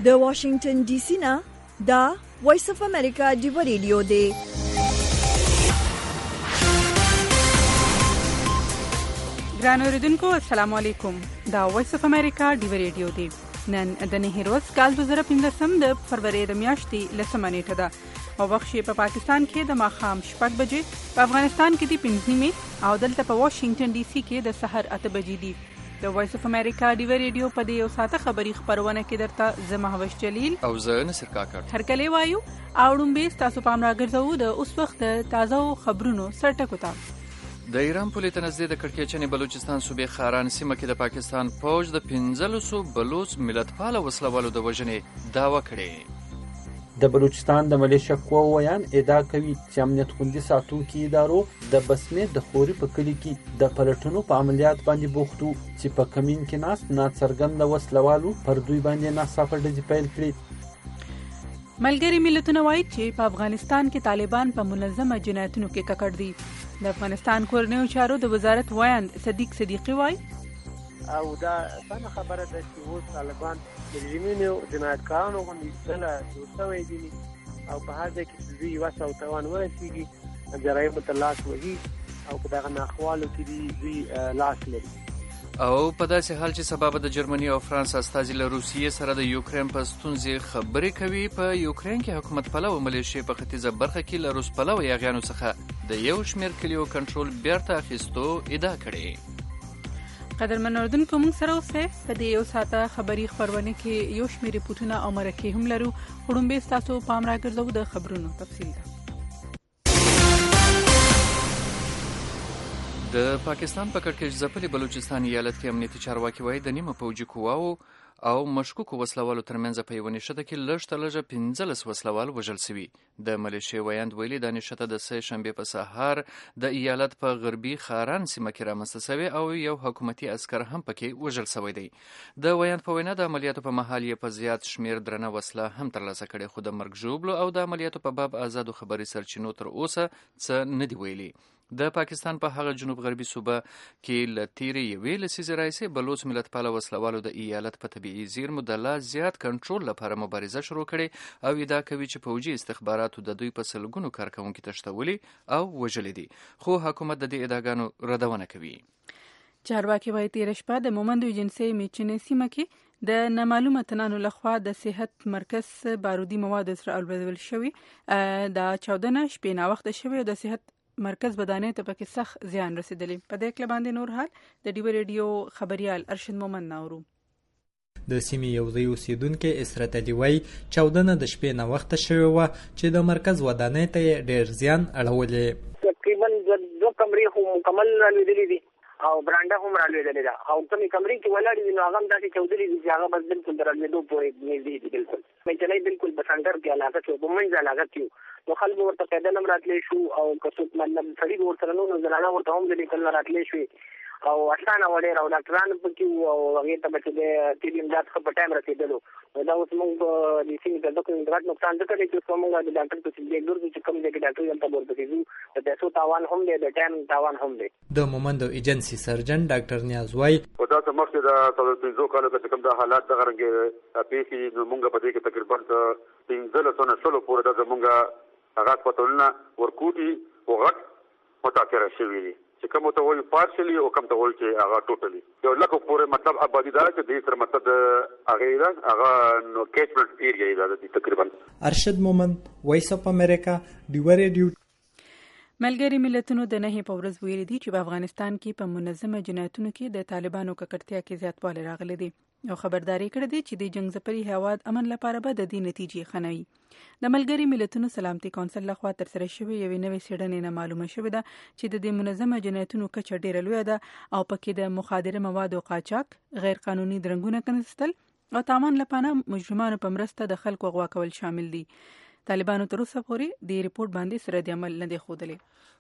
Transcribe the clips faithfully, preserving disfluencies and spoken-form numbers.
د واشنگټن ډي سي نه دا وایس اف امریکا ډیو ریډیو دی. ګران اوریدونکو السلام علیکم. دا وایس اف امریکا ډیو ریډیو دی. نن د نهي ورځ کال دوه زره پنځلسم د فروری د میاشتې لسمه نیټه ده او وخت په پاکستان کې د ماښام شپږ بجې، په افغانستان کې د پنځه نیمې او دلته په واشنگټن ډي سي کې د سحر اته بجې دي. د وایس اف امریکا ډیو ریډیو په دې یو ساعته خبري خبرونه کې درته زه مهوش جلیل او زه نصر کاکړ هرکلی وایو او ډومبه تاسو پام راګرځو د اوس وخت د تازه خبرونو سرټکو ته. د ایران پولې ته نږدې د کړکېچنې بلوچستان صوبې خاران سیمه کې د پاکستان فوج د پنځلسو بلوچ ملتپاله وسلوالو د وژنې دعوه کړې. د بلوچستان د ملیشه قواو ویان ادعا کوي چې امنیت خوندي ساتونکي ادارو د بسمې د خوري په کلي کې د پلټنو په عملیات باندې بوختو چې په کمین کې ناست ناڅرګنده وسلوالو پر دوی باندې ناڅاپه ډزې پیل کړې. ملګري ملتونه وایي چې په افغانستان کې طالبان په منظمه جنایتونو کې ککړ دي. د افغانستان کورنیو چارو د وزارت وایند صدیق صدیقي وایي او دا څنګه خبره ده چې اوس طالبان د رژیمونو جنایتکارانو باندې ځله جوړ شوی دي او په هر ځای کې چې دوی وسه او توان ورسېږي جرایم ته لاس وهي او په دغه ناخوالو کې دوی لاس لري. او په داسې حال چې سبب د جرمني او فرانس استازي له روسیې سره د یوکرين په ستونزې خبرې کوي، په یوکرين کې حکومت پلوه ملیشې په ختیځه برخه کې له روس پلوه یاغیانو څخه د یو شمېر کلیو کنټرول بیرته اخیستو ادعا کړې. قدرمن اوریدونکو موږ سره اوسئ. په دې یو ساعته خبري خبرونه کې یو شمېر ریپورټونه او مرکې هم لرو. وړاندې تاسو پام راګرځو د خبرونو تفصیل ده. د پاکستان په کړکېچ ځپلي بلوچستان ایالت کې امنیتي چارواکي وایي د نیمه پوځي قواو او مشکوکو وسلوالو ترمنځ په یوه نښته کې لږ تر لږه پنځلس وسلوال وژل شوي. د ملیشې ویاند ویلي دا نښته د سه شنبې په سهار د ایالت په غربي خاران سیمه کې رامنځته شوې او یو حکومتي عسکر هم پکې وژل شوی دی. د ویاند په وینا د عملیاتو په مهال یې په زیات شمېر درنه وسله هم ترلاسه کړې، خو د مرګ ژوبلو او د عملیاتو په باب آزادو خبري سرچینو تر اوسه څه نه دی ویلي. د پاکستان په هغه جنوب غربي صوبه کې له تیرې یوې لسیزې راهیسې بلوچ ملتپاله وسلوالو د ایالت په طبیعي زیرمو د لا زیات کنټرول لپاره مبارزه شروع کړې او ادعا کوي چې پوځي استخباراتو د دوی په سلګونو کارکوونکي تښتولي او وژلي دي، خو حکومت د دې ادعاګانو ردونه کوي. چارواکي وایي تېره شپه د مومند ایجنسۍ میچنې سیمه کې د نامعلومه تنانو لخوا د صحت مرکز بارودي مواد سره الوزول شوي. دا چاودنه شپې ناوخته شوې او د صحت مرکز بدانې ته پکې سخت زیان رسیدلی. په دې کله باندې نور حال د ډیو ریډیو خبريال ارشد مومند ناورو. د سیمې یو ځای اوسیدونکي اسرت علي وایي چاودنه د شپې ناوخته شوې وه چې د مرکز ودانۍ ته یې ډېر زیان اړولی. تقریبا دوه کمرې خو مکمل رالوېدلې دي او برانډه هم رالوېدلې ده او کومې کمرې کې ولاړې دي نو هغه هم داسې چاودلې دي چې هغه بس بلکل د رالوېدو پورې نږدې دي. بلکل میچنۍ بلکل په سنټر کې علاقه کې په منځ علاقه کې نو خلک ورته پیدل هم راتلی شو او که څوک مطلب سړي به ورسره نو نو زنانه ورته هم د لیکل نه راتلی شوې او اسانه وه ډېر او ډاکټران پکې وو او هغې ته به چې د طبي امداد ښه په ټایم رسېدلو. نو دا اوس موږ د سیمې ته ځکه غټ نقصان ځکه دی چې اوس موږ د ډاکټر پسې ځای ګرځو چې کوم ځای کې ډاکټر هلته به ورپسې ځو. د پیسو تاوان هم دی، د ټایم تاوان هم دی. د مومندو ایجنسي سرجن ډاکټر نیاز وایي خو دا څه مخکې د څلور پنځو کالو کې چې کوم دا حالات دغه رنګې پېښې نو موږ په دې کې تقریبا پنځلسو نه شلو پورې دا زموږ هغه هسپتالونه ورکوټي او غټ متاثره شوي دي چې کوم ته وایي پارشلي او کوم ته وایي چې هغه ټوټلي یو لکه پورې مطلب آبادي ده چې دې سره مطلب هغې ده هغه نو کیچمنټ ایریا یې ده تقریبا. ارشد مومند وایس اف امریکا ډیو ریډیو. ملګري ملتونو د نهي په ورځ ویلي دي چې په افغانستان کې په منظمه جنایتونو کې د طالبانو ککړتیا کې زیاتوالی راغلی دی او خبرداري کړې ده چې د جنګ ځپلي هیواد امن لپاره به د دې نتیجې ښه نه وي. د ملګري ملتونو سلامتي کونسل لخوا ترسره شوې یوې نوې څېړنې نه معلومه شوې ده چې د دې منظمه جنایتونو کچه ډېره لویه ده او پکې د مخدره موادو قاچاق، غیر قانوني درنګونه کنستل او تاوان لپاره مجرمانو په مرسته د خلکو غوا کول شامل دي. طالبانو تر اوسه پورې د ریپورت باندې سره د عمل نه دی ښودلی.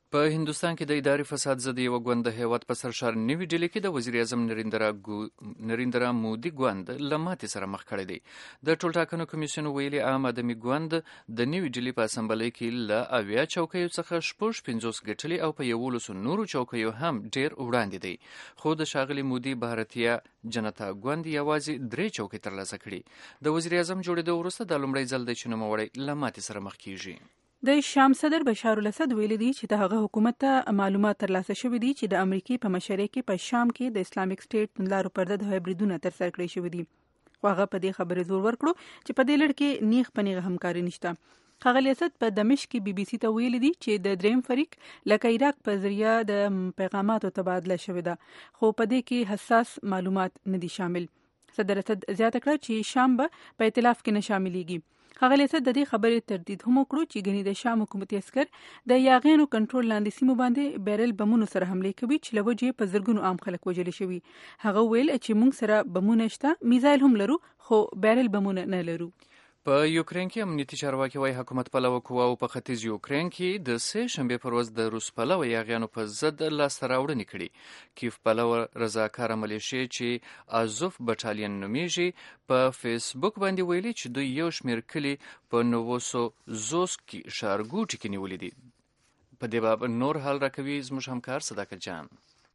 په هندوستان کې د اداري فساد ضد یوه ګوند د هیواد په سرشار نوي ډیلي کې د وزیر اعظم نریندرا ګو... نریندرا مودي ګوند له ماتې سره مخ کړی دی. د ټولټاکنو کمیسیون ویلي عام آدمي ګوند د نوي ډیلي په اسمبلۍ کې له اویا چوکیو څخه شپږ پنځوس ګټلي او په یولسو نورو چوکیو هم ډیر وړاندې دی. خو د ښاغلي مودي بھارتیه جنتا ګوند یوازې درې چوکۍ ترلاسه کړي. د وزیر اعظم جوړېدو وروسته دا لومړی ځل دی چې نوموړی له ماتې سره مخ کیږي. د شام صدر بشار الاسد ویلي دی چې د هغه حکومت ته معلومات ترلاسه شوي دي چې د امریکای په مشرۍ کې په شام کې د اسلامیک سټیټ توندلارو پرده د هایبریډونه ترسره کړي شوي دي. خو هغه په دې خبرې زور ورکړو چې په دې لړ کې نیغ په نیغه همکاري نشته. ښاغلي اسد په دمشق کې بي بي سي ته ویلي دي چې د دریم فریق لکه عراق په ذریعه د پیغاماتو تبادله شوې ده، خو په دې کې حساس معلومات نه دي شامل. صدر اسد زیاته کړه چې شام به په ائتلاف کې نه شاملېږي. ښاغلي اسد د دې خبرې تردید هم وکړو چې ګنې د شام حکومتي عسکر د یاغیانو کنټرول لاندې سیمو باندې بیرل بمونو سره حملې کوي چې له وجې په زرګونو عام خلک وژل شوي. هغه ویل چې موږ سره بمونه شته، میزایل هم لرو، خو بیرل بمونه نه لرو. په یوکرین کې امنیتي چارواکي وايي حکومت پلوه قواو په ختیځ یوکرین کې د سه شنبې پر ورځ د روس پلوه یاغیانو په ضد لاسته راوړنې کړي. کیف پلوه رضاکاره ملیشې چې ازوف بټالین نومیږي په فیسبوک باندې ویلي چې دوی یو شمېر کلي په نووسو زوسکي ښارګوټي کې نیولي دي. په دې باب نور حال راکوي زموږ همکار صداقت جان.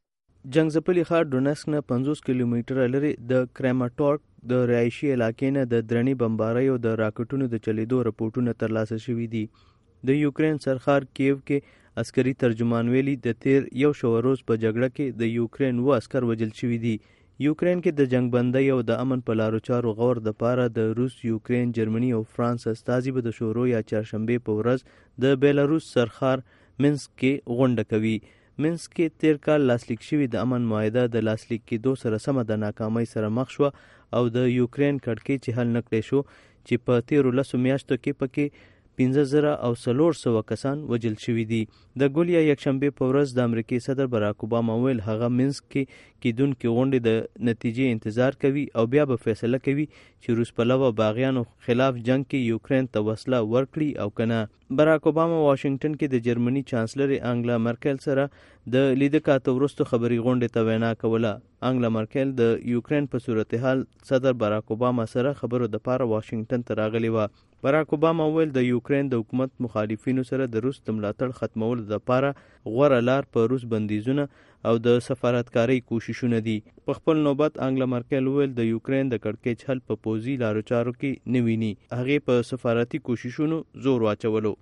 جنګ ځپلي ښار ډونسک نه پنځوس کیلومتره لرې د کراماټورک د رهایشي علاقې نه د درنې بمبارۍ او د راکټونو د چلیدو رپورټونه ترلاسه شوي دي. د یوکرین سرښار کیو کې عسکري ترجمان ویلي د تیر یو شوه روز په جګړه کې د یوکرین اووه عسکر وژل شوي دي. یوکرین کې د جنګ بندۍ او د امن په لارو چارو غور دپاره د روس، یوکرین، جرمني او فرانس استازي به د شورو یا چهارشنبې په ورځ د بیلاروس سرښار منسک کې غونډه کوي. منسک کې تیر کال لاسلیک شوي د امن معاهده د لاسلیک کېدو سره سمه د ناکامۍ سره مخ شوه او د یوکرین کړکۍ چې حل نه کړی شو چې په تیرو لسو میاشتو کې پکې پنځه زره او څلور سوه کسان وژل شوي دي. د ګل یا یکشنبې په ورځ د امریکای صدر براک اوباما ویل هغه منسک کې کېدونکې غونډې د نتیجې انتظار کوي او بیا به فیصله کوي چې روس پلوه باغیانو خلاف جنگ کې یوکرین ته وسله ورکړي او کنه. براک اوباما واشنگټن کې د جرمني چانسلر انګلا مرکل سره د لیده کاته وروسته خبري غونډې ته وینا کوله. انګلا مرکل د یوکرین په صورتحال صدر براک اوباما سره خبرو دپاره واشنگټن ته راغلی وه. براک اوباما ویل د یوکرین د حکومت مخالفینو سره د روس د ملاتړ ختمولو دپاره غوره لار په روس بندیزونه او د سفارتکارۍ کوششونه دي. په خپل نوبت انګلا مرکل ویل د یوکرین د کړکېچ حل په پوځي لارو چارو کې نه ویني. هغې په سفارتي کوششونو زور واچولو.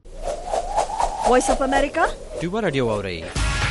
وایس اف امریکا ډیوه راډیو واورئ.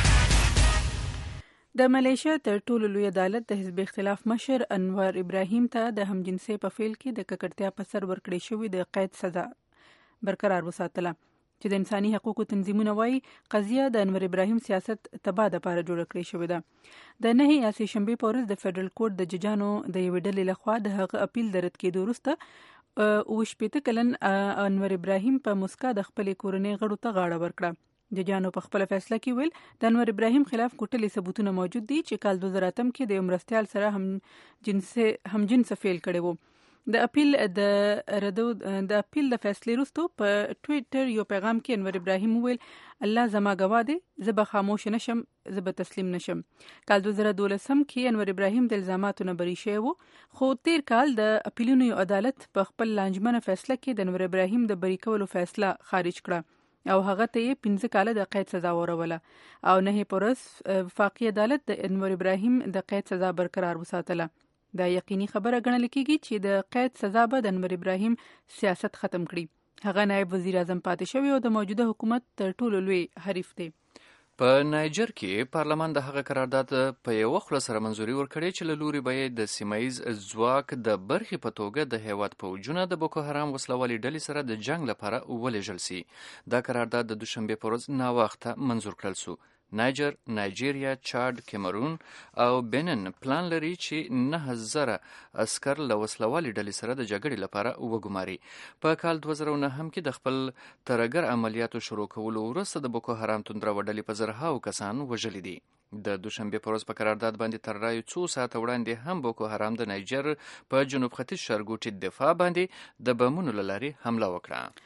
د ملیشیا تر ټولو لوی عدالت د حزب اختلاف مشر انور ابراهیم ته د همجنسۍ په فیل کې د ککړتیا په سر ورکړې شوې د قید سزا برقرار وساتله، چې د انساني حقوقو تنظیمونه وایي قضیه د انور ابراهیم سیاست تباه دپاره جوړه کړې شوې ده. د نهې یا سې شنبې په ورځ د فیډرل کورټ د ججانو د یوې ډلې لخوا د هغه اپیل د رد کېدو وروسته اوه شپېته کلن انور ابراهیم په مسکا د خپلې کورنۍ غړو ته غاړه ورکړه. ججانو په خپله فیصله کې ویل د انور ابراهیم خلاف کوټلې ثبوتونه موجود دي چې کال دوه زره اتم کې د یو مرستیال سره هم جنسه فیل کړی وو. د اپیل د ردو د اپیل د فیصلې وروسته په ټویټر یو پیغام کې انور ابراهیم ویل الله زما ګواه دی، زه به خاموش نشم، زه به تسلیم نشم. کال دوه زره دولسم کې انور ابراهیم د الزاماتو نه بری شوی وو، خو تیر کال د اپیلونو یو عدالت په خپل لانجمنه فیصله کې د انور ابراهیم د بری کولو فیصله خارج کړه او هغه ته یې پنځه کاله د قید سزا وروله او نهې په ورځ وفاقي عدالت د انور ابراهیم د قید سزا برقرار وساتله. دا یقیني خبره ګڼل کېږي چې د قید سزا به د انور ابراهیم سیاست ختم کړي. هغه نایب وزیر اعظم پاتې شوی او د موجوده حکومت تر ټولو لوی حریف دی. په نایجر کې پارلمان د هغه قرارداد په یوه خوله سره منظوري ورکړې چې له لوري به یې د سیمه ییز ځواک د برخې په توګه د هیواد پوځونه د بوکو حرام وسلوالې ډلې سره د جنگ لپاره ولېږل سي. دا قرارداد د دوشنبې په ورځ ناوخته منظور کړل سو. نایجر، نایجیریا، چاد، کیمرون او بنن پلان لري چې نه زره عسکر له وسلوالې ډلې سره د جګړې لپاره وګماري. په کال دوه زره نهم کې د خپل ترهګر عملیاتو شروع کولو وروسته د بوکو حرام توندرو ډلې په زرهاو کسان وژلي دي. د دوشنبې په ورځ په قرارداد باندې تر رایو څو ساعته وړاندې هم بوکو حرام د نایجر په جنوب ختیځ ښارګوټي دفاع باندې د بمونو له لارې حمله وکړه.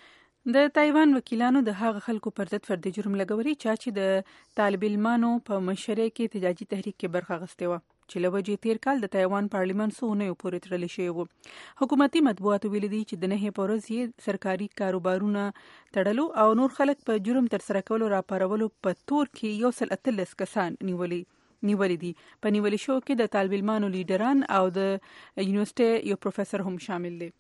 د تایوان وکیلانو د هغه خلکو پر ضد فردي جرم لګولي چا چې د طالب علمانو په مشرۍ کې احتجاجي تحریک کې برخه اخیستې وه چې له وجې تیر کال د تایوان پارلیمان څو اونیو پورې تړلی شوی و. حکومتي مطبوعاتو ویلي دي چې د نهې په ورځ یې سرکاري کاروبارونه تړلو او نور خلک په جرم ترسره کولو راپارولو په تور کې یو سل اتلس کسان نیولي نیولي دي. په نیولي شو کې د طالب علمانو لیډران او د یونیورسيټي یو پروفیسور هم شامل دي.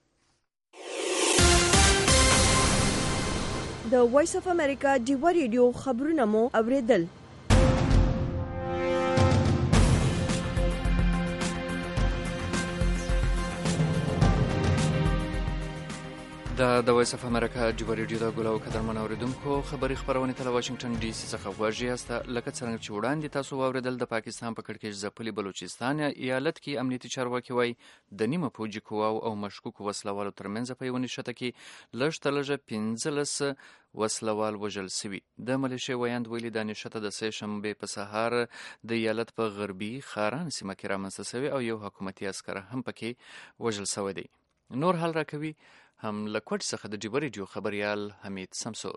د وایس اف امریکا ډیوا ریډیو خبرونه مو اوریدل. دا د وایس اف امریکا ډیوا ریډیو د ګلو قدرمن اوریدونکو خبري خبرونه تل واشنگټن ډي سي څخه واژې است. لکه څنګه چې وړاندې تاسو واوریدل د پاکستان په کړکېچ ځپلي بلوچستان ایالت کې امنیتي چارواکي وایي د نیمه پوجي قواو او مشکوکو وسلوالو ترمنځ په یو نښته کې لږ تر لږه پنځلس وسلوال وژل سوي. د ملیشیا ویاند ویلي دا نښته د سې شنبې په سهار د ایالت په غربي خاران سیمه کې رامنځته سوي او یو حکومتي عسکر هم پکې وژل سوی دی. نور حال راکوي هم له کوټ څخه د ډیوا ریډیو خبريال حمید سمسور.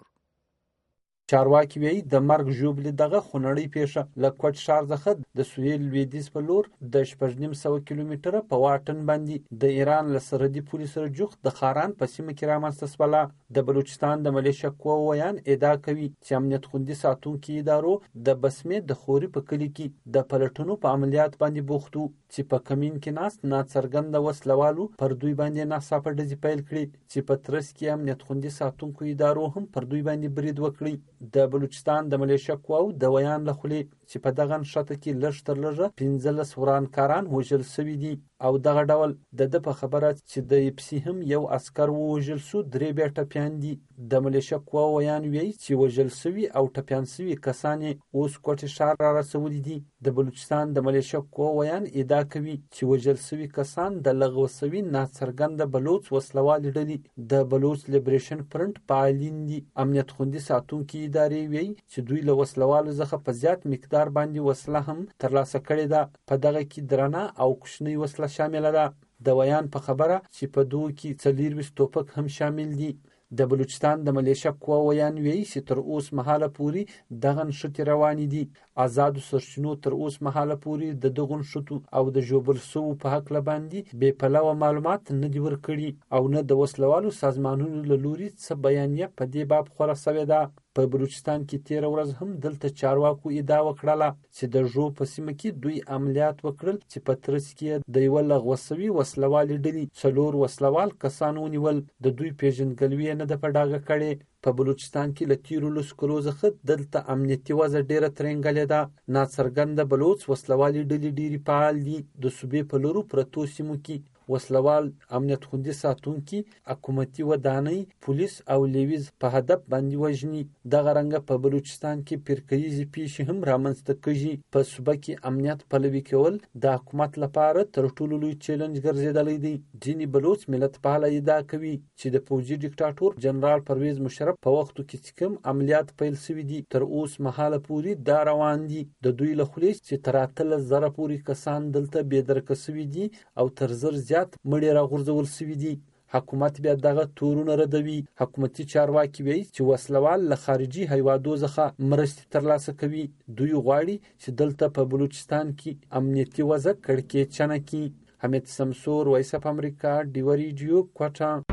چارواکي وایي د مرګ ژوبلې دغه خونړۍ پیښه له کوټ ښار څخه د سویل لویدیځ په لور د شپږ نیم سوه کیلومتره په واټن باندې د ایران له سرحدي پولې سره جوخت د خاران په سیمه کې رامنځته شوله. د بلوچستان د ملیشیا قواو ویان ادعا کوي چې امنیت خوندي ساتونکي ادارو د بسمې د خوري په کلي کې د پلټنو په عملیات باندې بوخت وو چې په کمین کې ناست ناڅرګنده وسلوالو پر دوی باندې ناڅاپه ډزې پیل کړې چې په ترڅ کې امنیت خوندي ساتونکو ادارو هم پر دوی باندې برید وکړي. د بلوچستان د ملیشیا قواو د ویان له خولې چې په دغه نښته کې لږ تر لږه پنځلس ورانکاران وژل سوي دي او دغه ډول د ده په خبره چې د ایپسي هم یو عسکر ووژل سو درې بیا ټپیان دي. د ملیشیا قواو ویان وایي چې وژل سوي او ټپیان سوي کسان یې اوس کوټې ښار را رسولي دي. د بلوچستان د ملیشیا قواو ویان ادعا کوي چې وژل سوي کسان د لغوه سوي ناڅرګنده بلوچ وسلوالې ډلې د بلوچ لیبریشن فرنټ فعالین دي. امنیت خوندي ساتونکي ادارې وایي چې دوی له وسلوالو څخه په زیات مقدار باندې وسله هم ترلاسه کړې ده. په دغه کې درنه او کوچنۍ وسله شامله ده. د ویان په خبره چې په دوی کې څلورویشت توپک هم شامل دي. د بلوچستان د ملیشیا قواو ویان وایي چې تر اوس مهاله پورې دغه نښتې روانې دي. آزادو سرچینو تر اوس مهاله پورې د دغو نښتو او د ژوبل سوو په هکله باندې بې پلوه معلومات نه دي ورکړي او نه د وسلوالو سازمانونو له لوري څه بیانیه په دې باب خوره سوې ده. په بلوچستان کې تیره ورځ هم دلته چارواکو ادعا وکړله چې د ژوب په سیمه کې دوی عملیات وکړل چې په ترڅ کې د یوه لغوه سوي وسلوالې ډلې څلور وسلوال کسان ونیول. د دوی پیژندګلوي یې نه ده په ډاګه کړې. په بلوچستان کې له تیرو لسو کلو څخه دلته امنیتي وضع ډېره ترنګلې ده. ناڅرګنده بلوچ وسلوالې ډلې ډېرې فعال دي. د صوبې په لورو پرتو سیمو کې وسلوال امنیت خوندي ساتونکي حکومتي ودانۍ پولیس او لیویز په هدف باندې وژني. دغه رنګه په بلوچستان کې فرقهیزې پیښې هم رامنځته کیږي. په صوبه کې امنیت پلوي کول د حکومت لپاره تر ټولو لوی چیلنج ګرځېدلی دی. ځینې بلوچ ملت پاله ادعا کوي چې د پوځي ډیکټاټور جنرال پرویز مشرف په وختو کې چې کوم عملیات پیل سوي دي تر اوس مهاله پورې دا روان دي. د دوی له خولې چې تر اتلس زره پورې کسان دلته بېدرکه سوي دي او تر زر زیات مړي راغورځول سوي دي. حکومت بیا دغه تورونه ردوي. حکومتي چارواکي وایي چې وسلوال له خارجي هیوادو څخه مرستې ترلاسه کوي. دوی غواړي چې دلته په بلوچستان کې امنیتي وضع کړکېچنه کړي. حمید سمسور، وایس اف امریکا، ډیوا ریډیو، کوټه.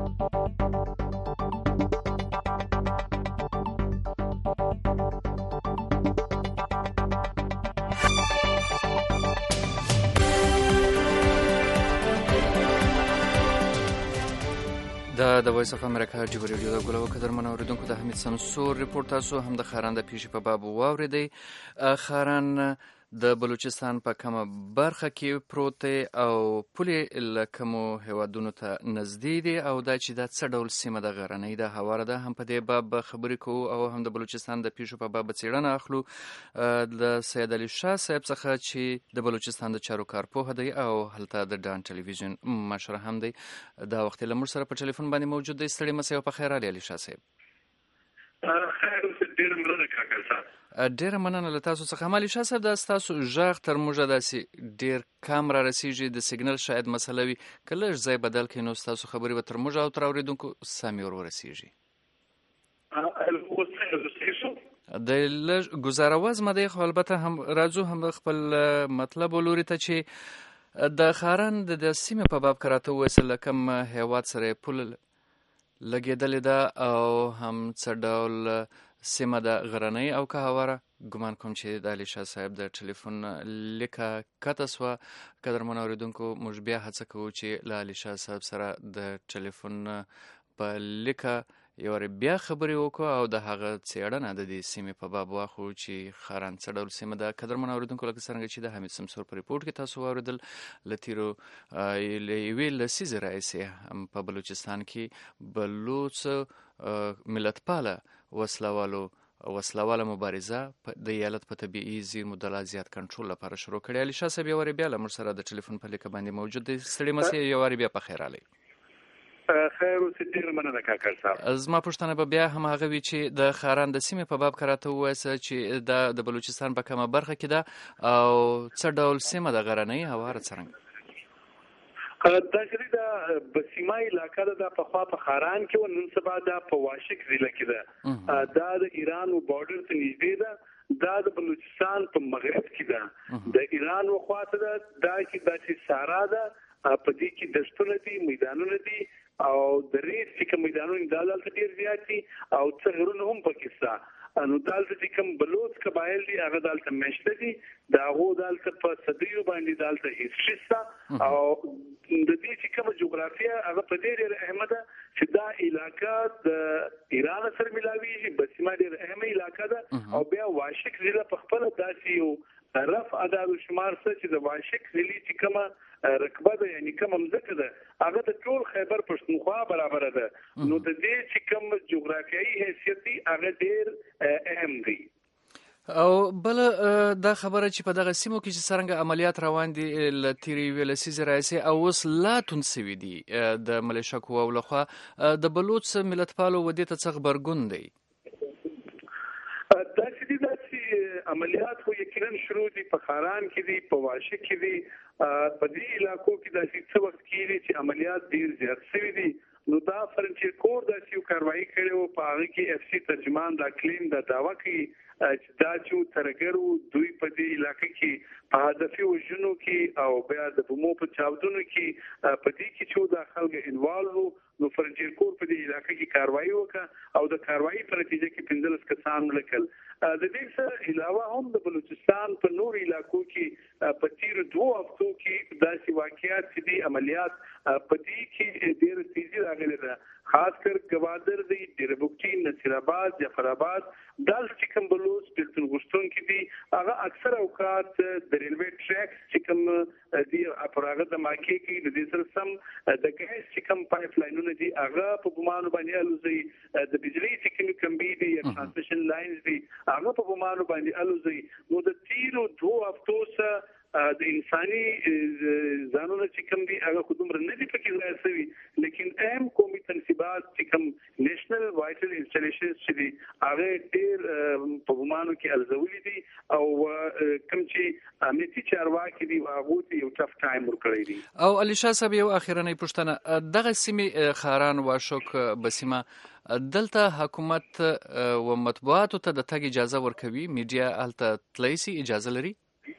دا د وایس اف امریکا ډیوا ریډیو د ګلو قدرمن اوریدونکو د حمید سمسور ریپورت تاسو هم د خاران د پیښې په باب واوریدئ. خاران د بلوچستان په کومه برخه کې پروت دی او پولې له کومو هیوادونو ته نږدې دي او دا چې دا څه ډول سیمه ده، غرنۍ ده، هواره ده، هم په دې باب خبرې کوو او هم د بلوچستان د پیښو په باب څېړنه اخلو د سید علي شاه صاحب څخه چې د بلوچستان د چارو کارپوه دی او هلته د ډان ټلویزیون مشر هم دی. دا وخت له موږ سره په ټلیفون باندې موجود دی. ستړي مسئ او په خیر علي شاه صاحب. ډیره مننه له تاسو څخه. همالي شاه صاحب، دا ستاسو غږ تر موږه داسې ډیر کم را رسیږي، د سیګنل شاید مسله وي. که لږ ځای بدل کړئ نو ستاسو خبرې به تر موږه او تر اورېدونکو سمې ور ورسیږي. د لږ گزاره وزمه دی، خو البته هم راځو هم خپل مطلب ولوري ته چې د خارن د سیمې په باب کراته وایسل کوم هیواد سره پول لګېدلې ده او هم څه ډول سیمه د غرنۍ او که هواره. ګمان کوم چې د علي شاه صاحب د ټلیفون لیکه کته سوه. قدرمنو اورېدونکو موږ بیا هڅه کوو چې له علي شاه صاحب سره د ټلیفون په لیکه یو وارې بیا خبرې وکړو او د هغه څېړنه د دې سیمې په باب واخلو چې خارن څه ډول سیمه ده. قدرمنو اورېدونکو لکه څرنګه چې د حمید سمسور په ریپورټ کې تاسو واورېدل، له تېرو له یوې لسیزې راهیسې په بلوچستان کې بلوڅ ملتپاله وسلوالو وسلواله مبارزه د ایالت په طبیعي زیرمو د لا زیات کنټرول لپاره شروع کړې. علي شاه صاحب یو وارې بیا له موږ سره د ټلیفون په لیکه باندې موجود دی. ستړي مسئ یو وارې بیا په خیر راغلی. خیر اوسې، ډېره مننه کاکړ صاحب. زما پوښتنه به بیا هم هغه وي چې د خارن د سیمې په باب که راته ووایسه چې دا د بلوچستان په کومه برخه کې ده او څه ډول سیمه ده، غرنۍ هواره څرنګه؟ دا چې دا بسیما علاقه ده، دا پخوا په خاران کې و، نن سبا دا په واشک ضلع کې ده. دا د ایران و بارډر ته نږدې ده. دا د بلوچستان په مغرب کې ده، د ایران و خواته ده. دا کې دا چې سارا ده، په دې کې دشتونه دي، میدانونه دي او د ریس چې کوم میدانونه دا دلته ډېر زیات دي او څه غرونه هم پکې شته. نو دلته چې کوم بلوچ قبایل دي هغه دلته مشته دي، د هغو دلته په صدیو باندې دلته هیستري شته او د دې چې کومه جغرافیه هغه په دې ډېره اهمه ده چې دا علاقه د ایران سره ملاویږي. بسیما ډېره اهمه علاقه ده او بیا واشک ضلع په خپله داسې یو رف عدد و شمار څه چې د واشک ضلع چې کومه رقبه ده، یعنی کومه مځکه ده، هغه د ټول خیبر پښتونخوا برابره ده. نو د دې چې کوم جغرافیایي حیثیت دی هغه ډېر اهم دی. او بل دا خبره چې په دغه سیمو کې چې څرنګه عملیات روان دي له تېرې یوې لسیزې راهیسې او اوس لا توند سوي دي د ملیشه قواو لخوا، د بلوچ ملتپالو ودې ته څه غبرګون دی؟ داسې دي داسې عملیات خو یقینا شروع دي، په خاران کې دي، په واشک کې دي، په دې علاقو کې داسې څه وخت کېږي چې عملیات ډېر زیات شوي دي. نو دا فرنچیر کور داسې یو کاروایي کړې وه، په هغه کې اف سی ترجمان دا کلیم دا دعوه کوي چې دا چې ترګرو دوی په دې علاقه کې په هدفي وژنو کې او بیا د بمو په چاودنو کې په دې کې چې دا خلک انوالو. نو فرنچیر کور په دې علاقه کې کاروایي وکړه او د کاروایي په نتیجه کې پنځلس کسان مړه. د دې سره علاوه هم د بلوچستان په نور علاقو کې په تیرو دوه هفتو کې داسې واقعیات چې دي عملیات په دې کې ډېره تیزي راغلې ده، خاص کر ګوادر دی، ډیربوکټي، نصیرآباد، جعفرآباد، دلته چې کوم بلوچ بلتون غوښتونکي دي هغه اکثر اوقات د ریلوے ټریکس چې کوم دي پر هغه د ماکې کې د دې سره سم د ګیس چې کوم پایپ لاینونه دي هغه په بمانو باندې الوزي، د بجلی چې کوم کمبي دي یا ترانسمیشن لاینز دي هغه په بمانو باندې الوزي. نو د تیرو دوه هفتو سره د انساني ځانونه چې کوم دي هغه خو دومره نه دي پکې ځای شوي، لیکن اهم قومي تنصیبات چې کوم نیشنل وایټل انسټالیشنز چې دي هغه ډېر په بمانو کې الزولي دي او کوم چې امنیتي چارواکي دي هغو ته یو ټف ټایم ورکړی دي. او علي شاه صاحب یو اخرنۍ پوښتنه، دغه سیمې خاران، واشوک، بسیمه، دلته حکومت و مطبوعاتو ته د تګ اجازه ورکوي؟ میډیا هلته تللی سي، اجازه لري؟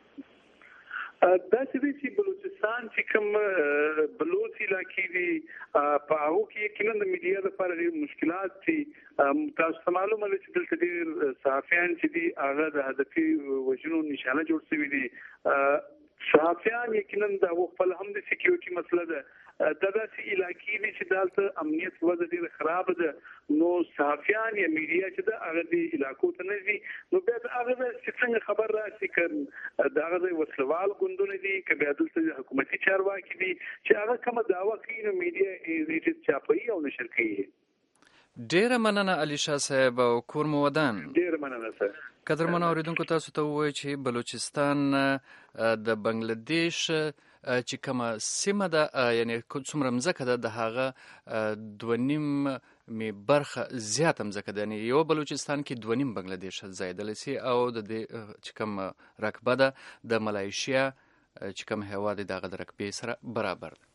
دا چې دی چې بلوچستان چې کوم بلوچ علاقې دي په هغو کې یقینا د میډیا لپاره ډېر مشکلات دي. تاسو ته معلومه ده چې دلته ډېر صحافیان چې دي هغه د هدفي وژنو نشانه جوړ شوي دي. صحافیان یقینا د هغو خپل هم د سکیورټي مسله ده. دا داسې علاقې دي چې دلته امنیت وضع ډېره خرابه ده، نو صحافیان یا میډیا چې ده هغه دې علاقو ته نه ځي. نو بیا د هغه چې څنګه خبر راشي که د هغه ځای وسلوال ګوندونه دي که بیا دلته حکومتي چارواکي دي چې هغه کومه دعوه کوي نو میډیا یې چاپوي او نشر کوي. ډېره مننه علي شاه صاحب او کور مو ودان. ډېره مننه سر. قدرمنو اورېدونکو تاسو ته ووایو چې بلوچستان د بنګلادیش چې کومه سیمه ده، یعنی څومره مځکه ده، د هغه دوه نیم مې برخه زیاته مځکه ده، یعنی یو بلوچستان کې دوه نیم بنګلادیش ځایېدلی سي او د دې چې کوم رقبه ده د ملایشیا چې کوم هیواد د هغه د رقبې سره برابر ده.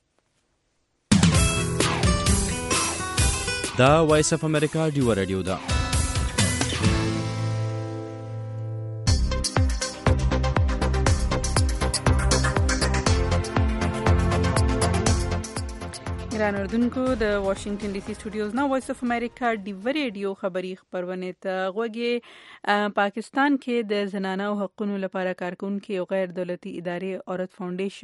دا وایس اف امریکا ډیو رادیو ده. ګران اردوونکو د واشنگټن ډي سي سټوډیوز نه وایس اف امریکا ډیو ریډیو خبری خبرونه ته غوږی. پاکستان کې د زنانه او حقوقو لپاره کارکونکو او غیر دولتي ادارې عورت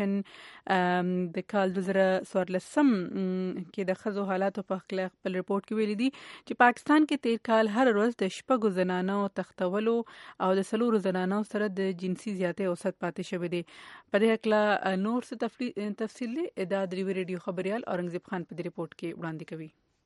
فاونډیشن د کال دوه زره څوارلسم کې د ښځو حالاتو په اړه خپل رپورت کې ویلي دي چې پاکستان کې تیر کال هر ورځ د شپږو زنانو تختولو او د څلورو زنانو سره د جنسي زیاتې اوسط پاتې شوی دی. په دې اړه نور څه تفصیل دی دا د ډیو ریډیو خبريال اورنګزیب خان په دې رپورت کې وړاندې کوي.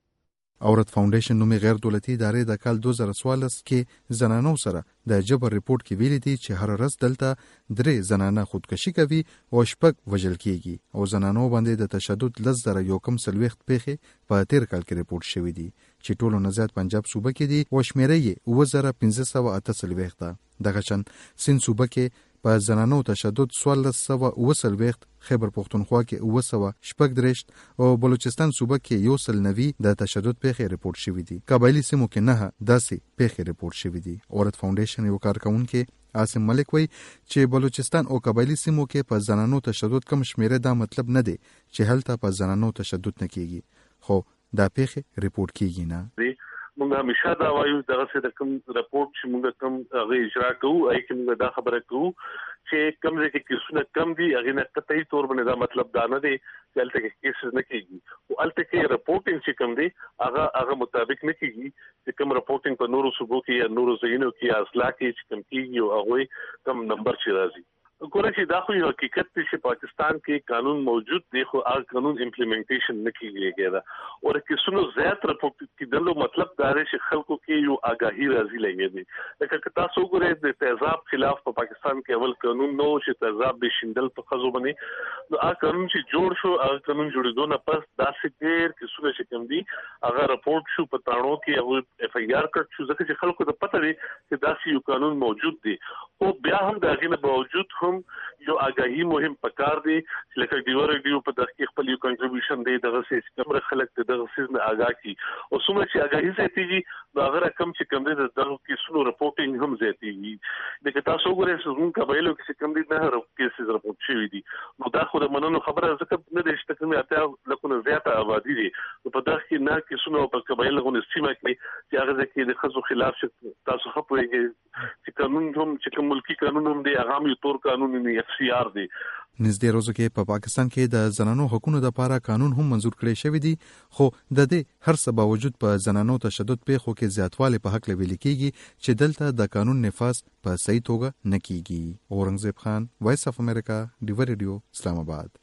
عورت فاونډیشن نومي غیر دولتي ادارې د کال دوه زره څوارلس کې زنانو سره د جبر رپورت کې ویلي دي چې هر ورځ دلته درې زنانه خودکشي کوي او شپږ وژل کیږي او زنانو باندې د تشدد لس زره یو کم څلوېښت پیښې په تیر کال کې رپورت شوې دي چې ټولو نه زیات پنجاب صوبه کې دي او شمیره یې اووه زره پنځه سوه اته څلوېښت ده. دغه شان سند صوبه کې په زنانو تشدد څوارلس سوه اووه څلوېښت، خیبر پښتونخوا کې اووه سوه شپږ دېرش او بلوچستان صوبه کې یو سل نوي د تشدد پیښې رپورټ شوې دي. قبایلي سیمو کې نه داسې پیښې رپورټ شوې دي. عورت فاونډیشن یو کارکونکي عاصم ملک وایي چې بلوچستان او قبایلي سیمو کې په زنانو تشدد کم شمیره دا مطلب نه دی چې هلته په زنانو تشدد نه کیږي، خو دا پیښې رپورټ کیږي نه. موږ همیشه دا وایو دغه څه د کوم رپورټ چې موږ کوم هغه اجرا کوو اې کې موږ دا خبره کوو چې کوم ځای کې کیسونه کم دي هغه نه قطعي تور باندې دا مطلب دا نه دی چې الته کې کیسز نه کیږي او الته کې رپورټینګ چې کوم دی هغه هغه مطابق نه کیږي چې کوم رپورټینګ په نورو صوبو کې یا نورو ځایونو کې اصلا کې چې کم کیږي او هغه کم نمبر چې راځي. ګوره چې دا خو یو حقیقت دی چې پاکستان کې قانون موجود دی خو هغه قانون امپلیمنټیشن نه کیږي دا او کیسونو زیات رپورټ کیدلو مطلب دا دی چې خلکو کې یو آگاهی راځي لګي. لکه تاسو ګورئ د تیزاب خلاف په پاکستان کې اول قانون نو چې تیزاب به شیندل په خزو باندې نو هغه قانون چې جوړ شو هغه قانون جوړېدو نه پس داسې ډېر کیسونه چې کوم دي هغه رپورټ شو په تاړو کې هغه اف ای آر کړ شو ځکه چې خلکو ته پته دی چې داسې یو قانون موجود دی او بیا هم د هغې نه باوجود یو آگاهی مهم پکار دی چې لکه ډیو ریډیو په دغه خپل یو کنټریبیوشن دی دغه څه کومره خلک دغه څه نه آگاه کی او څومره چې آگاهی زیاتېږي نو هغه کم چې کم دی دغه کیسونو رپورټینګ هم زیاتېږي. د تاسو وګورئ چې زموږ قبایلو کې کم دي نه کیسز رپورټ شوي دي نو دا خو د مننو خبره ځکه نه دی چې کومه اتیا لکه زیاته آبادی دي نو په دغه کې نه کیسونو په قبایلو غو سیمه کې چې هغه ځکه د خزو خلاف تاسو خپويږي چې قانون هم چې کوم ملکی قانون هم دی هغه یو تور قانون نه اف سی آر دی. نږدې روزو کې په پا پاکستان کې د زنانو حقوقو لپاره قانون هم منزور کړی شوی دی خو د دې هر څه باوجود په زنانو تشدد پیښو کې زیاتوالی په حق لویل کېږي چې دلته د قانون نفاذ په صحیح توګه نه کیږي. اورنګزیب خان، وایس اف امریکا، ډیو ریډیو، اسلام آباد.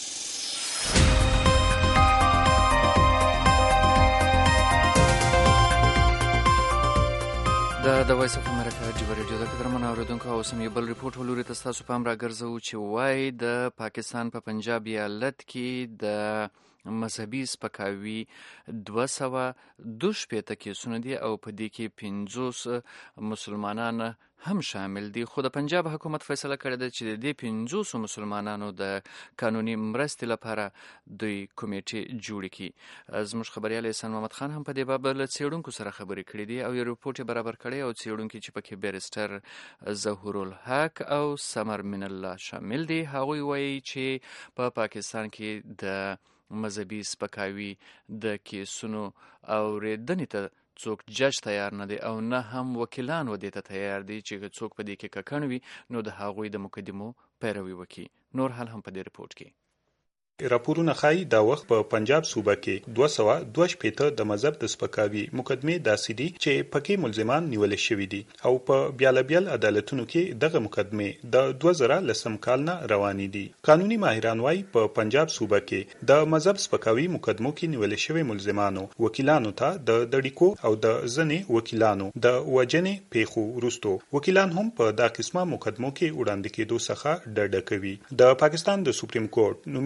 دا د وایس اف امریکا ډیو ریډیو د قدرمن اوریدونکو او سم یو بل ریپورت ولوري تاسو پام راګرځو چې وای د پاکستان په پنجاب ایالت کې د مذهبي سپکاوي دوه سوه دوه شپېته کیسونه دي او په دې کې پنځوس مسلمانان هم شامل دي خو د پنجاب حکومت فیصله کړې ده چې د دې پنځوسو مسلمانانو د قانوني مرستې لپاره دوی کمیټې جوړې کړي. زموږ خبريال احسان محمد خان هم په دې باب له څېړونکو سره خبرې کړې دي او یو ریپورت برابر کړی او څېړونکي چې پکې بیرسټر ظهور الحق او سمر من الله شامل دي هغوی وایي چې په پا پاکستان کې د مذهبي سپکاوي د کیسونو اورېدنې ته څوک جج تیار نه دی او نه هم وکیلان و دې ته تیار دي چې څوک په دې کې ککړ وي نو د هغوی د مقدمو پیروي وکړي. نور حال هم په دې رپورت کې راپورونه ښایي دا وخت په پنجاب صوبه کې دوه سوه دوه شپېته د مذهب د سپکاوي مقدمې داسې دي چې پکې ملزمان نیول شوي دي او په بیاله بیل عدالتونو کې دغه مقدمې د دوه زره لسم کال نه روانې دي. قانوني ماهران وایي په پنجاب صوبه کې د مذهب سپکاوي مقدمو کې نیول شوي ملزمانو وکیلانو ته د دړیکو او د ځنې وکیلانو د وجنې پیښو وروستو وکیلان هم په دا قسمه مقدمو کې وړاندې کېدو څخه ډډه کوي. د پاکستان د سپریم کورټ نومیالي وکیل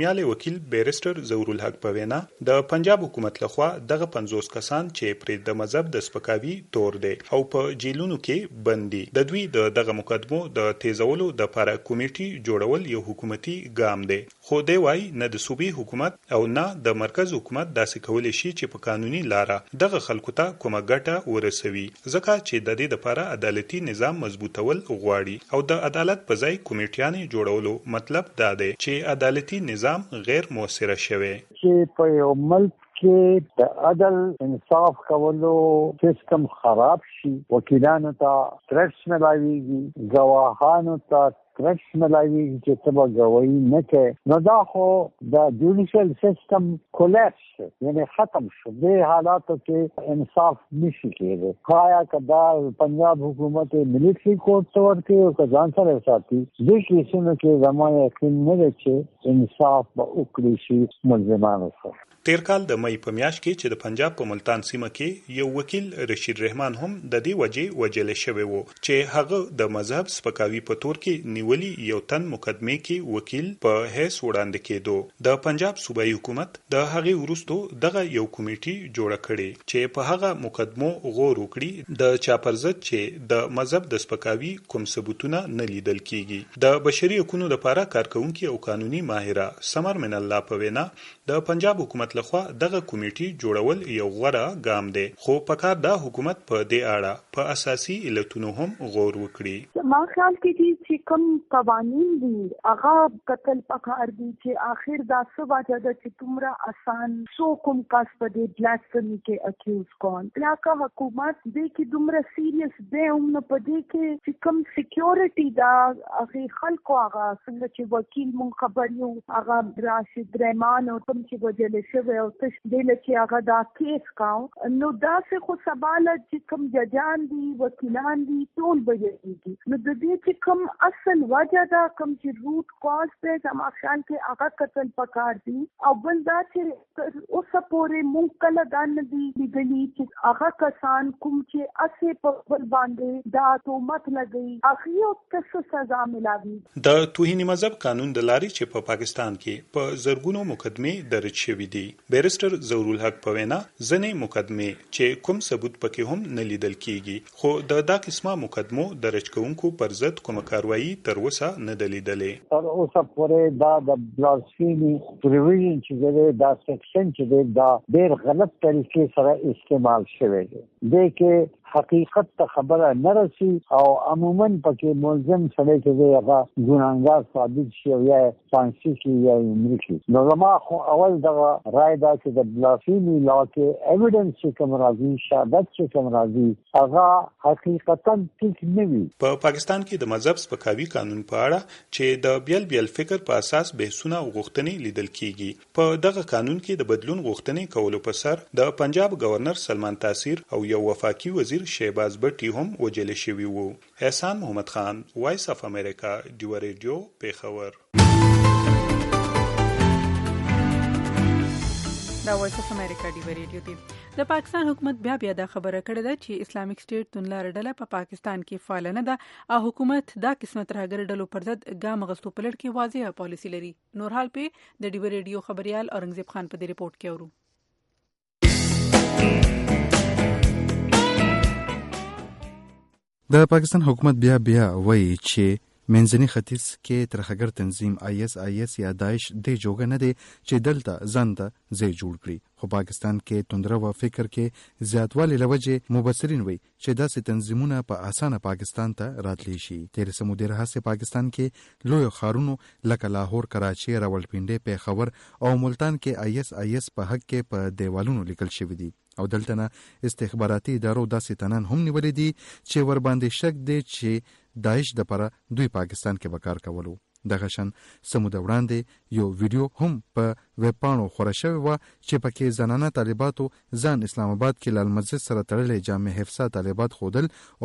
وکیل بیرسټر ظهور الحق په وینا د پنجاب حکومت لخوا دغه پنځوس کسان چې پر د مذهب د سپکاوي تور دي او په جیلونو کې بندي د دوی د دغه مقدمو د تیزولو د لپاره کمیټي جوړول یو حکومتي ګام دی خو دی وايي نه د صوبې حکومت او نه د مرکز حکومت داسې کولای شي چې په قانوني لاره دغه خلکو ته کومه ګټه ورسوي ځکه چې د دې لپاره عدالتي نظام مضبوطول غواړي او د عدالت په ځای کمیټیانې جوړولو مطلب دا دی چې عدالتي نظام غیر موثره شوی چې په یو ملک کې د عدل انصاف کولو سیستم خراب شي وکیلانو ته ترکس ملاویږي گواهانو ته ترکس ملاویږي چې تبا گواهی نه کوي نو دا خو د جوډیشل سیستم کولیپس یعنی ختم شو دې حالاتو کې انصاف نشي کېږي خایا کدا پنجاب حکومت ملټری کورټ تور کې او ځان سره ساتي دې کیسونو کې زموږ یقین نه دی چې انصاف به وکړي شي ملزمانو سره تیر کال د مې په میاشت کې چې د پنجاب په ملتان سیمه کې یو وکیل رشید رحمان هم د دې وجې وجل شوی وو چې هغه د مذهب سپکاوي په تور کې نیولي یو تن مقدمه کې وکیل په هیڅ وړاندې کېدو د پنجاب صوبایي حکومت د هغه وروستو دغه یو کمیټي جوړه کړي چې په هغه مقدمو غور وکړي د چاپرزت چې د مذهب د سپکاوي کوم ثبوتونه نه لیدل کیږي د بشري حقوقو لپاره کارکونکو او قانوني ماهره سمر من الله په وینا د پنجاب حکومت لخوا دغه کمیټي جوړول یو غوړه ګام دی خو پکار دا حکومت په دې اړه په اساسي علتونو هم غور وکړي ما خیال کې دي چې کوم قوانين دي هغه قتل پکار دي چې اخر دا څه وجه ده چې تمره آسان سو کوم کاس په دې بلاسفمی کې اکیوز کون پلاکا حکومت دې کې دومره سیریس دی هم نه په دې کې چې کوم سکیورټي دا هغه خلکو هغه څنګه چې وکیل مون خبر یو هغه راشد رحمان او کوم چې وجل شوی او تش دل چې هغه دا کیس کاو نو دا څه خو سوال چې کوم ججان دي وکیلان دي ټول بجېږي نو د دې چې کوم اصل وجه دا کوم چې روټ کاز ته زما خیال کې هغه قتل پکار دي او بل دا چې اوس پورې مونږ کله دا نه دي لیدلي چې هغه کسان کوم چې اسې په بل باندې دا تهمت لګي اخی او څه سزا ملاوي د توهین مذهب قانون د لارې چې په پاکستان کې په زرګونو مقدمه درج شوې دي بیرسټر ظهور الحق په وینا ځنې مقدمه چې کوم ثبوت پکې هم نه لیدل کیږي خو د دا قسمه مقدمو درج کوونکو پر ضد کومه کاروایی تر اوسه نه ده لیدلې تر اوسه پورې دا د بلاسفیمی پروویژن چې دا سیکشن چې دا ډېر غلط طریقې سره استعمال شوی دی د کې حقیقت ته خبره نه رسي او عموما پکې ملزم سره چې هغه ګناهګار ثابت شي یا فانسي کې یا امریکي نو زما خو اول دغه رائے دا چې د بلاسفیمی لا کې ایویډنس چې کوم راځي شهادت چې کوم راځي هغه حقیقتا ټیک نه وي په پاکستان کې د مذهب سپکاوي قانون په اړه چې د بیل بیل فکر په اساس بحثونه او غوښتنې لیدل کیږي په دغه قانون کې د بدلون غوښتنې کولو په سر د پنجاب گورنر سلمان تاثیر او یو وفاقي وزیر شهباز بټي هم وجل شوی وو احسان محمد خان وایس اف امریکا ډیو ریډیو پیښور دا وایس اف امریکا ډیو ریډیو دی د پاکستان حکومت بیا بیا دا خبره کړې ده چې اسلامیک سټیټ تونلار ډله په پاکستان کې فعال نه ده او حکومت دا قسمه ترهګر ډلو پر ضد ګام غستو پلټ کې واضحه پالیسی لري نور حال په د ډیو ریډیو خبريال اورنګزیب خان په دې ریپورت کې اورو د پاکستان حکومت بیا بیا وایي چې منځني ختیځ کې ترهګر تنظیم آی اس آی اس یا داعش د جوګه نه دی چې دلته ځان ته ځای جوړ کړي خو پاکستان کې توندره و فکر کې زیاتوالی لوجه مبصرین وایي چې داسې تنظیمونه په اسانه پاکستان ته راتلی شي تیر سمودي راهسه پاکستان کې لوی خارونو لکه لاهور کراچي راولپنډي پیښور او ملتان کې آی اس آی اس په حق کې په دیوالونو لیکل شوی دي او دلته نه استخباراتي ادارو داسې تنان هم نیولې دي چې ور باندې شک دی چې داعش د لپاره دوی پاکستان کې وکړ کولو دغه شان سمود وړاندې یو ویډیو هم په ویب پاڼو خور شوی و چې پکې زنانه طالباتو ځان اسلام آباد کې لال مسجد سره تړلې جامع حفصه طالبات خودل او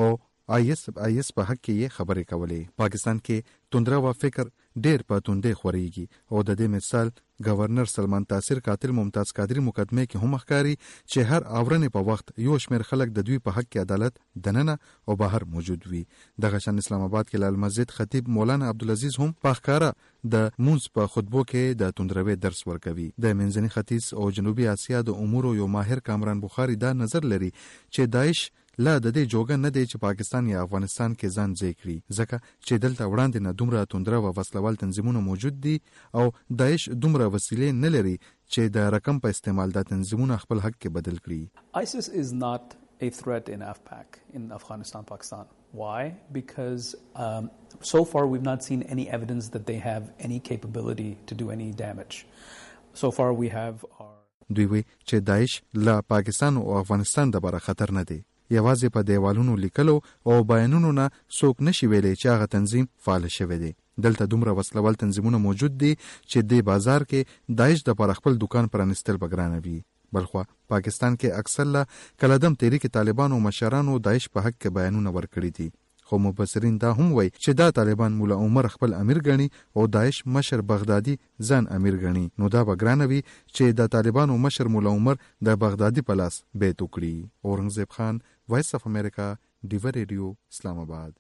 آی اس آی اس په حق کې خبرې کولې. پاکستان کې توندره و فکر ډېر په توندې خوريږي او د دې مثال گورنر سلمان تاثیر قاتل ممتاز قادری مقدمه کې هم ښکاری چې هر اورنې په وخت یو شمېر خلک د دوی په حق کې عدالت دننه او بهر موجود وي. دغه شان اسلام آباد کې لال مسجد خطیب مولانا عبدالعزیز هم په ښکارا د مونږ په خطبو کې د توندروي درس ورکوي. د منځني ختیځ او جنوبي اسیا د امورو یو ماهر کامران بخاری دا نظر لري چې داعش لا د دې جوګه نه دی چې پاکستان یا افغانستان کې ځان ځای کړي ځکه چې دلته وړاندې نه دومره توندره او وسلوال تنظیمونه موجود دي او داعش دومره وسیلې نه لري چې د رقم په استعمال د تنظیمونه خپل حق کې بدل کړي. ISIS is not a threat in AFPAC in Afghanistan, Pakistan. Why? Because um, so far we've not seen any evidence that they have any capability to do any damage. So far we have our دوی وی چې داعش لا پاکستان او افغانستان د بره خطر نه دی. یوازې په دیوالونو لیکلو او بیانونو نه څوک نشي ویلی چې هغه تنظیم فعال شوی دی. دلته دومره وسلوال تنظیمونه موجود دي چې د بازار کې داعش د پر خپل دکان پرانستل بګرانه وي. بلخوا پاکستان کې اکثر لا کلدم تحریک طالبان او مشرانو داعش په حق کې بیانونه ورکړي دي. خو مبصرین دا هم وایي چې دا طالبان مولا عمر خپل امیر ګڼي او داعش مشر بغدادي ځان امیر ګڼي. نو دا بګرانه وي چې د طالبانو مشر مولا عمر د بغدادي په لاس بیت وکړي. اورنګزیب خان، وایس اف امریکا، ډیو ریډیو، اسلام آباد.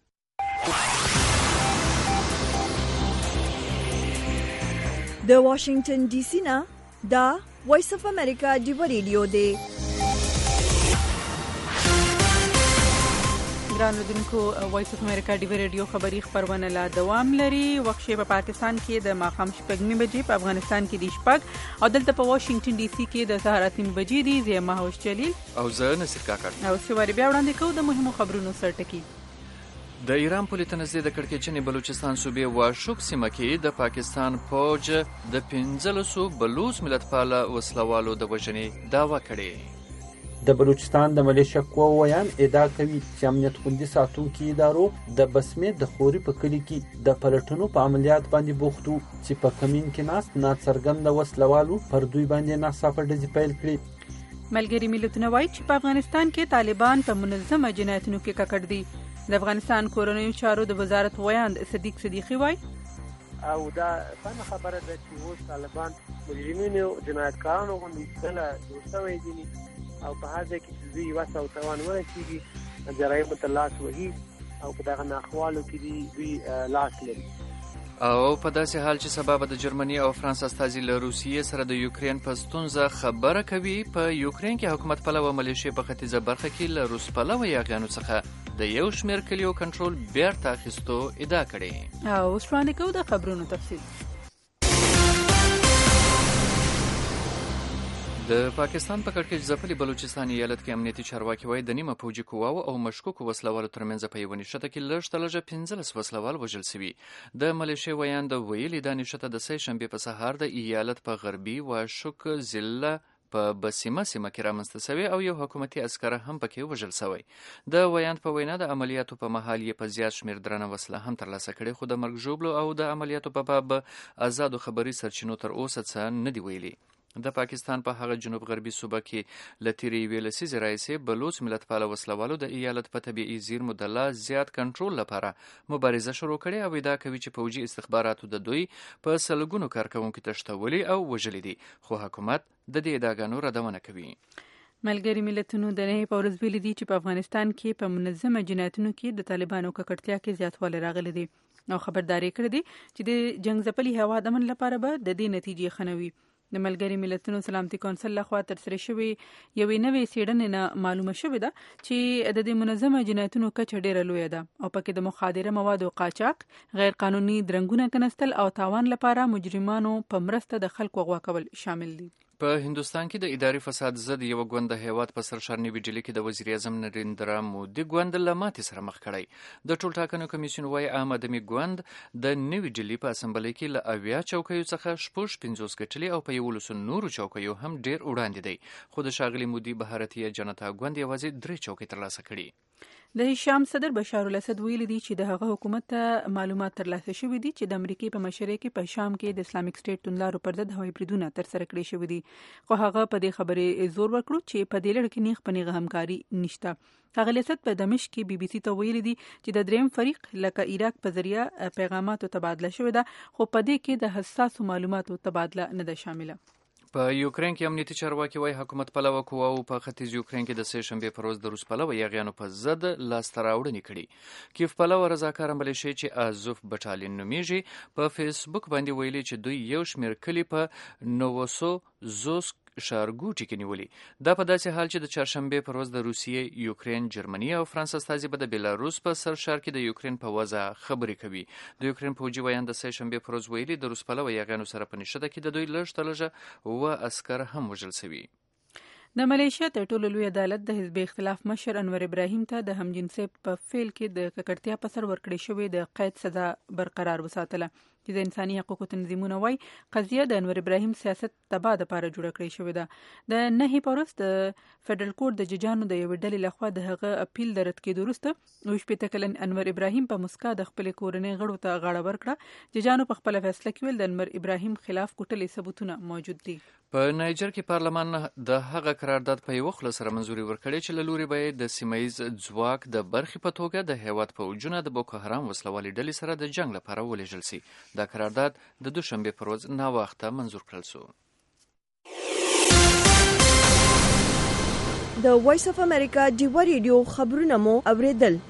د واشنگټن ډي سي نه دا وایس اف امریکا ډیو ریډیو دی. ګران اوریدونکو، وایس اف امریکا ډیو ریډیو خبری خبرونه لا دوام لري. وخت په پاکستان کې د ماښام شپږ نیمې بجې، په افغانستان کې د شپږ او دلته په واشنگټن ډي سي کې د سهار اته بجې دي. زه مهوش جلیل او زه نصیر کاکړ او سواری بیا وړاندې کوو د مهمو خبرونو سرټکی. د ایران پولیس تنظیم د کړکېچنې بلوچستان صوبې واشوک سیمه کې د پاکستان فوج د پنځلسو بلوچ ملتپاله وسلوالو د وژنې دعوه کړې. د بلوچستان د ملیشیا قواو ویان ادعا کوي چې امنیت خوندي ساتونکي ادارو د بسمې د خوري په کلي کې د پلټنو په عملیات باندې بوخت وو چې په کمین کې ناست ناڅرګنده وسلوالو پر دوی باندې ناڅاپه ډزې پیل کړې. ملګري ملتونه وایي چې په افغانستان کې طالبان په منظمه جنایتونو کې ککړ دي. د افغانستان کورنیو چارو د وزارت ویاند صدیق صدیقي وایي او دا سمه خبره ده چې اوس طالبان مجرمینو جنایتکارانو باندې کله جوړ شوی دي او په هغه کې چې دوی وسه او توان ورسیږي جرایم ته لاس وهي او په دغه ناخوالو کې دی دوی لاس لري. او په داسې حال چې سبب د جرمني او فرانس استازي له روسیې سره د یوکرين په ستونزه خبره کوي، په یوکرين کې حکومت پلوه ملیشیا په ختیځه برخه کې له روس پلوه یاغیانو څخه د یو شمېر کلیو کنټرول بیرته اخیستو ادعا کړې. او اوس وړاندې کوو د خبرونو تفصیل. د پاکستان په کړکېچ ځپلي بلوچستان ایالت کې امنیتي چارواکي وایي د نیمه پوځي قواو او مشکوکو وسلوالو ترمنځ په یوه نښته کې لږ تر لږه پنځلس وسلوال وژل سوي. د ملیشیا ویاند ویلي دا نښته د سه شنبې په سهار د ایالت په غربي واشوک ضلع په بسیمه سیمه کې رامنځته سوی او یو حکومتي عسکر هم پکې وژل سوی. د ویاند په وینا د عملیاتو په مهال یې په زیات شمېر درنه وسله هم ترلاسه کړې، خو د مرګ ژوبلو او د عملیاتو په باب آزادو خبري سرچینو تر اوسه څه نه دي ویلي. د پاکستان په هغه جنوب غربي صوبه کې له تیرې یوې لسیزې راهیسې بلوچ ملتپاله وسلوالو د ایالت په طبیعي زیرمو د لا زیات کنټرول لپاره مبارزه شروع کړې او ادعا کوي چې پوځي استخباراتو د دوی په سلګونو کارکوونکي تښتولي او وژلي دي، خو حکومت د دې ادعاګانو ردونه کوي. ملګري ملتونو د نهي په ورځ ویلي دي چې په افغانستان کې په منظمه جنایتونو کې د طالبانو ککړتیا کې زیاتوالی راغلی دی او خبرداری کړې دي چې د جنگ ځپلي هیواد امن لپاره به د دې نتیجې ښه نه وي. د ملګري ملتونو سلامتي کونسل لخوا ترسره شوې یوې نوې څېړنې نه معلومه شوې ده چې د دې منظمه جنایتونو کچه ډېره لویه ده او پکې د مخادره موادو قاچاق، غیر قانوني درنګونه کنستل او تاوان لپاره مجرمانو په مرسته د خلکو غوا کول شامل دي. په هندوستان کې د اداري فساد ضد یو ګوند هیواد په سرشار نیوي ډیلي کې د وزیر اعظم نریندرا مودي ګوند له ماتې سره مخ کړی. د ټولټاکنو کمیسیون وايي عام آدمي ګوند د نیوي ډیلي په اسمبلۍ کې له اویا چوکیو څخه شپږ پنځوس ګټلي او په یولسو نورو چوکیو هم ډیر وړاندې دی، خو د ښاغلي مودي بهارتیه جنتا ګوند یوازې درې چوکۍ ترلاسه کړي. د شام صدر بشار الاسد ویلي دی چې د هغه حکومت ته معلومات ترلاسه شوي دي چې د امریکای په مشرۍ کې په شام کې د اسلامیک سټیټ توندلارو پر ضد هوایي بریدونه ترسره کړي شوي دي، خو هغه په دې خبرې زور ورکړو چې په دې لړ کې نیغ په نیغه همکاري نشته. ښاغلي اسد په دمشق کې بي بي سي ته ویلي دي چې د دریم فریق لکه عراق په ذریعه پیغاماتو تبادله شوې ده، خو په دې کې د حساسو معلوماتو تبادله نه ده شامله. په یوکرين کې امنیتي چارواکي وايي حکومت پلوه قواو په ختیځ یوکرين کې د سه شنبه پر ورځ د روس پلوه یاغیانو په ضد لاسته راوړنې کړي. کیف پلوه رضاکار ملیشي چې ازوف بټالین نومیږي په فیسبوک باندې ویلي چې دوی یو شمېر کلی په نووسو زوسک ښارګوټي کې نیولي. دا په داسې حال چې د چهارشنبه پر ورځ د روسیې، یوکرين، جرمني او فرانس استازي به د بیلاروس په سر ښار کې د یوکرين په وضع خبرې کوي. د یوکرين پوځي ویان د سه شنبه پر ورځ ویلي د روس پلوه یاغیانو سره په نښته کې د دوی لږ تلږه و عسكر هم وژل شوي. د ملیشیا تر ټولو لوی عدالت د حزب اختلاف مشر انور ابراهیم ته د همجنسي په فعل کې د ککړتیا په سر ورکړې شوې د قید سزا برقرار وساتله، چې د انساني حقوقو تنظیمونه وایي قضیه د انور ابراهیم سیاست تباه دپاره جوړه کړې شوې ده. د نهې په ورځ د فدرال کورټ د ججانو د یوې ډلې لخوا د هغه اپیل د رد کېدو وروسته اووه شپېته کلن انور ابراهیم په مسکا د خپلې کورنۍ غړو ته غاړه ورکړه. ججانو په خپله فیصله کې ویل د انور ابراهیم خلاف کوټلې ثبوتونه موجود دي. په نایجر کې پارلمان د هغه قرارداد په یوه خوله سره منځوري ورکړې چې له لوري به د سیمهییز ځواک د برخې په توګه د هیواد پوځونه د بوکو حرام وسلوالې ډلې سره د جنګ لپاره ولېږل شي. دا قرارداد د دوشنبه پر ورځ ناوخته منظور کړل شو. د وایس اف امریکا ډیو ریډیو خبرونه مو اوریدل.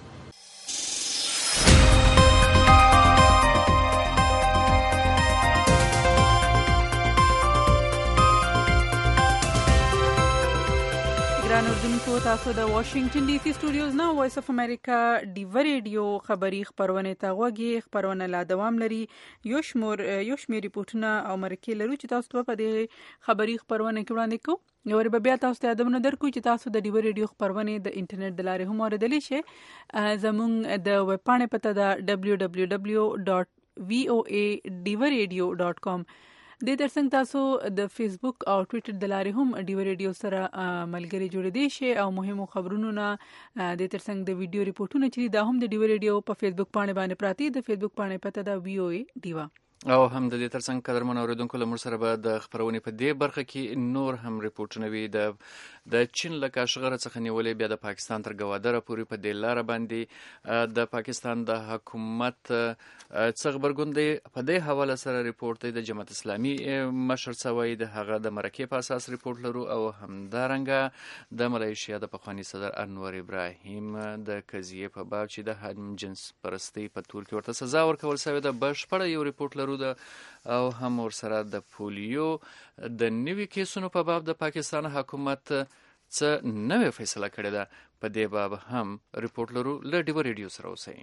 اردوونکو تاسو د واشنگټن ډي سي سټوډیوز نه وایس اف امریکا ډیو ریډیو خبری خبرونه ته غوږی. خبرونه لا دوام لري. یو شمیر یو شمیر ریپورتونه او مرکې لرو چې تاسو په دې خبری خبرونه کې وړاندې کوو. یو ری بیا تاسو ته یادونه درکو چې تاسو د ډیو ریډیو خبرونه د انټرنیټ د لارې هم اوریدلی شئ. زموږ د ویب پاڼې پته ده دبلیو دبلیو دبلیو ډاټ وی او ای ډیو ریډیو ډاټ کام. د ترڅنګ تاسو د فیسبوک او ټوئیټر د لارې هم ډیو ریډیو سره ملګری جوړېدای شي او مهمو خبرونو نه د ترڅنګ د ویډیو ریپورتونه چې دا هم د ډیو ریډیو په فیسبوک باندې باندې پراتی. د فیسبوک باندې پته ده وی او ای ډیوا. او هم د دې ترڅنګ قدرمن اوریدونکو له موږ سره به د خبرونې په دې برخه کې نور هم ریپورټونه وي. د د چین له کاشغره څخه نیولې بیا د پاکستان تر ګوادره پورې په دې لاره باندې د پاکستان د حکومت څخه خبرګون دی. په دې حواله سره ریپورټ دی د جماعت اسلامي مشر سوی د هغه د مرکې په اساس ریپورټ لرو او همدارنګه د ملیشیا د پخوانی صدر انور ابراهیم د قضیې په باب چې د هم جنس پرستی په تور کې ورته سزا ورکول شوې ده بشپړه یو ریپورټ لرو ده او هم ورسره د پولیو د نوي کیسونو په باب د پاکستان حکومت څه نوې فیصله کړې ده. په دې باب هم ریپورټ لرو. له ډیو ریډیو سره اوسئ.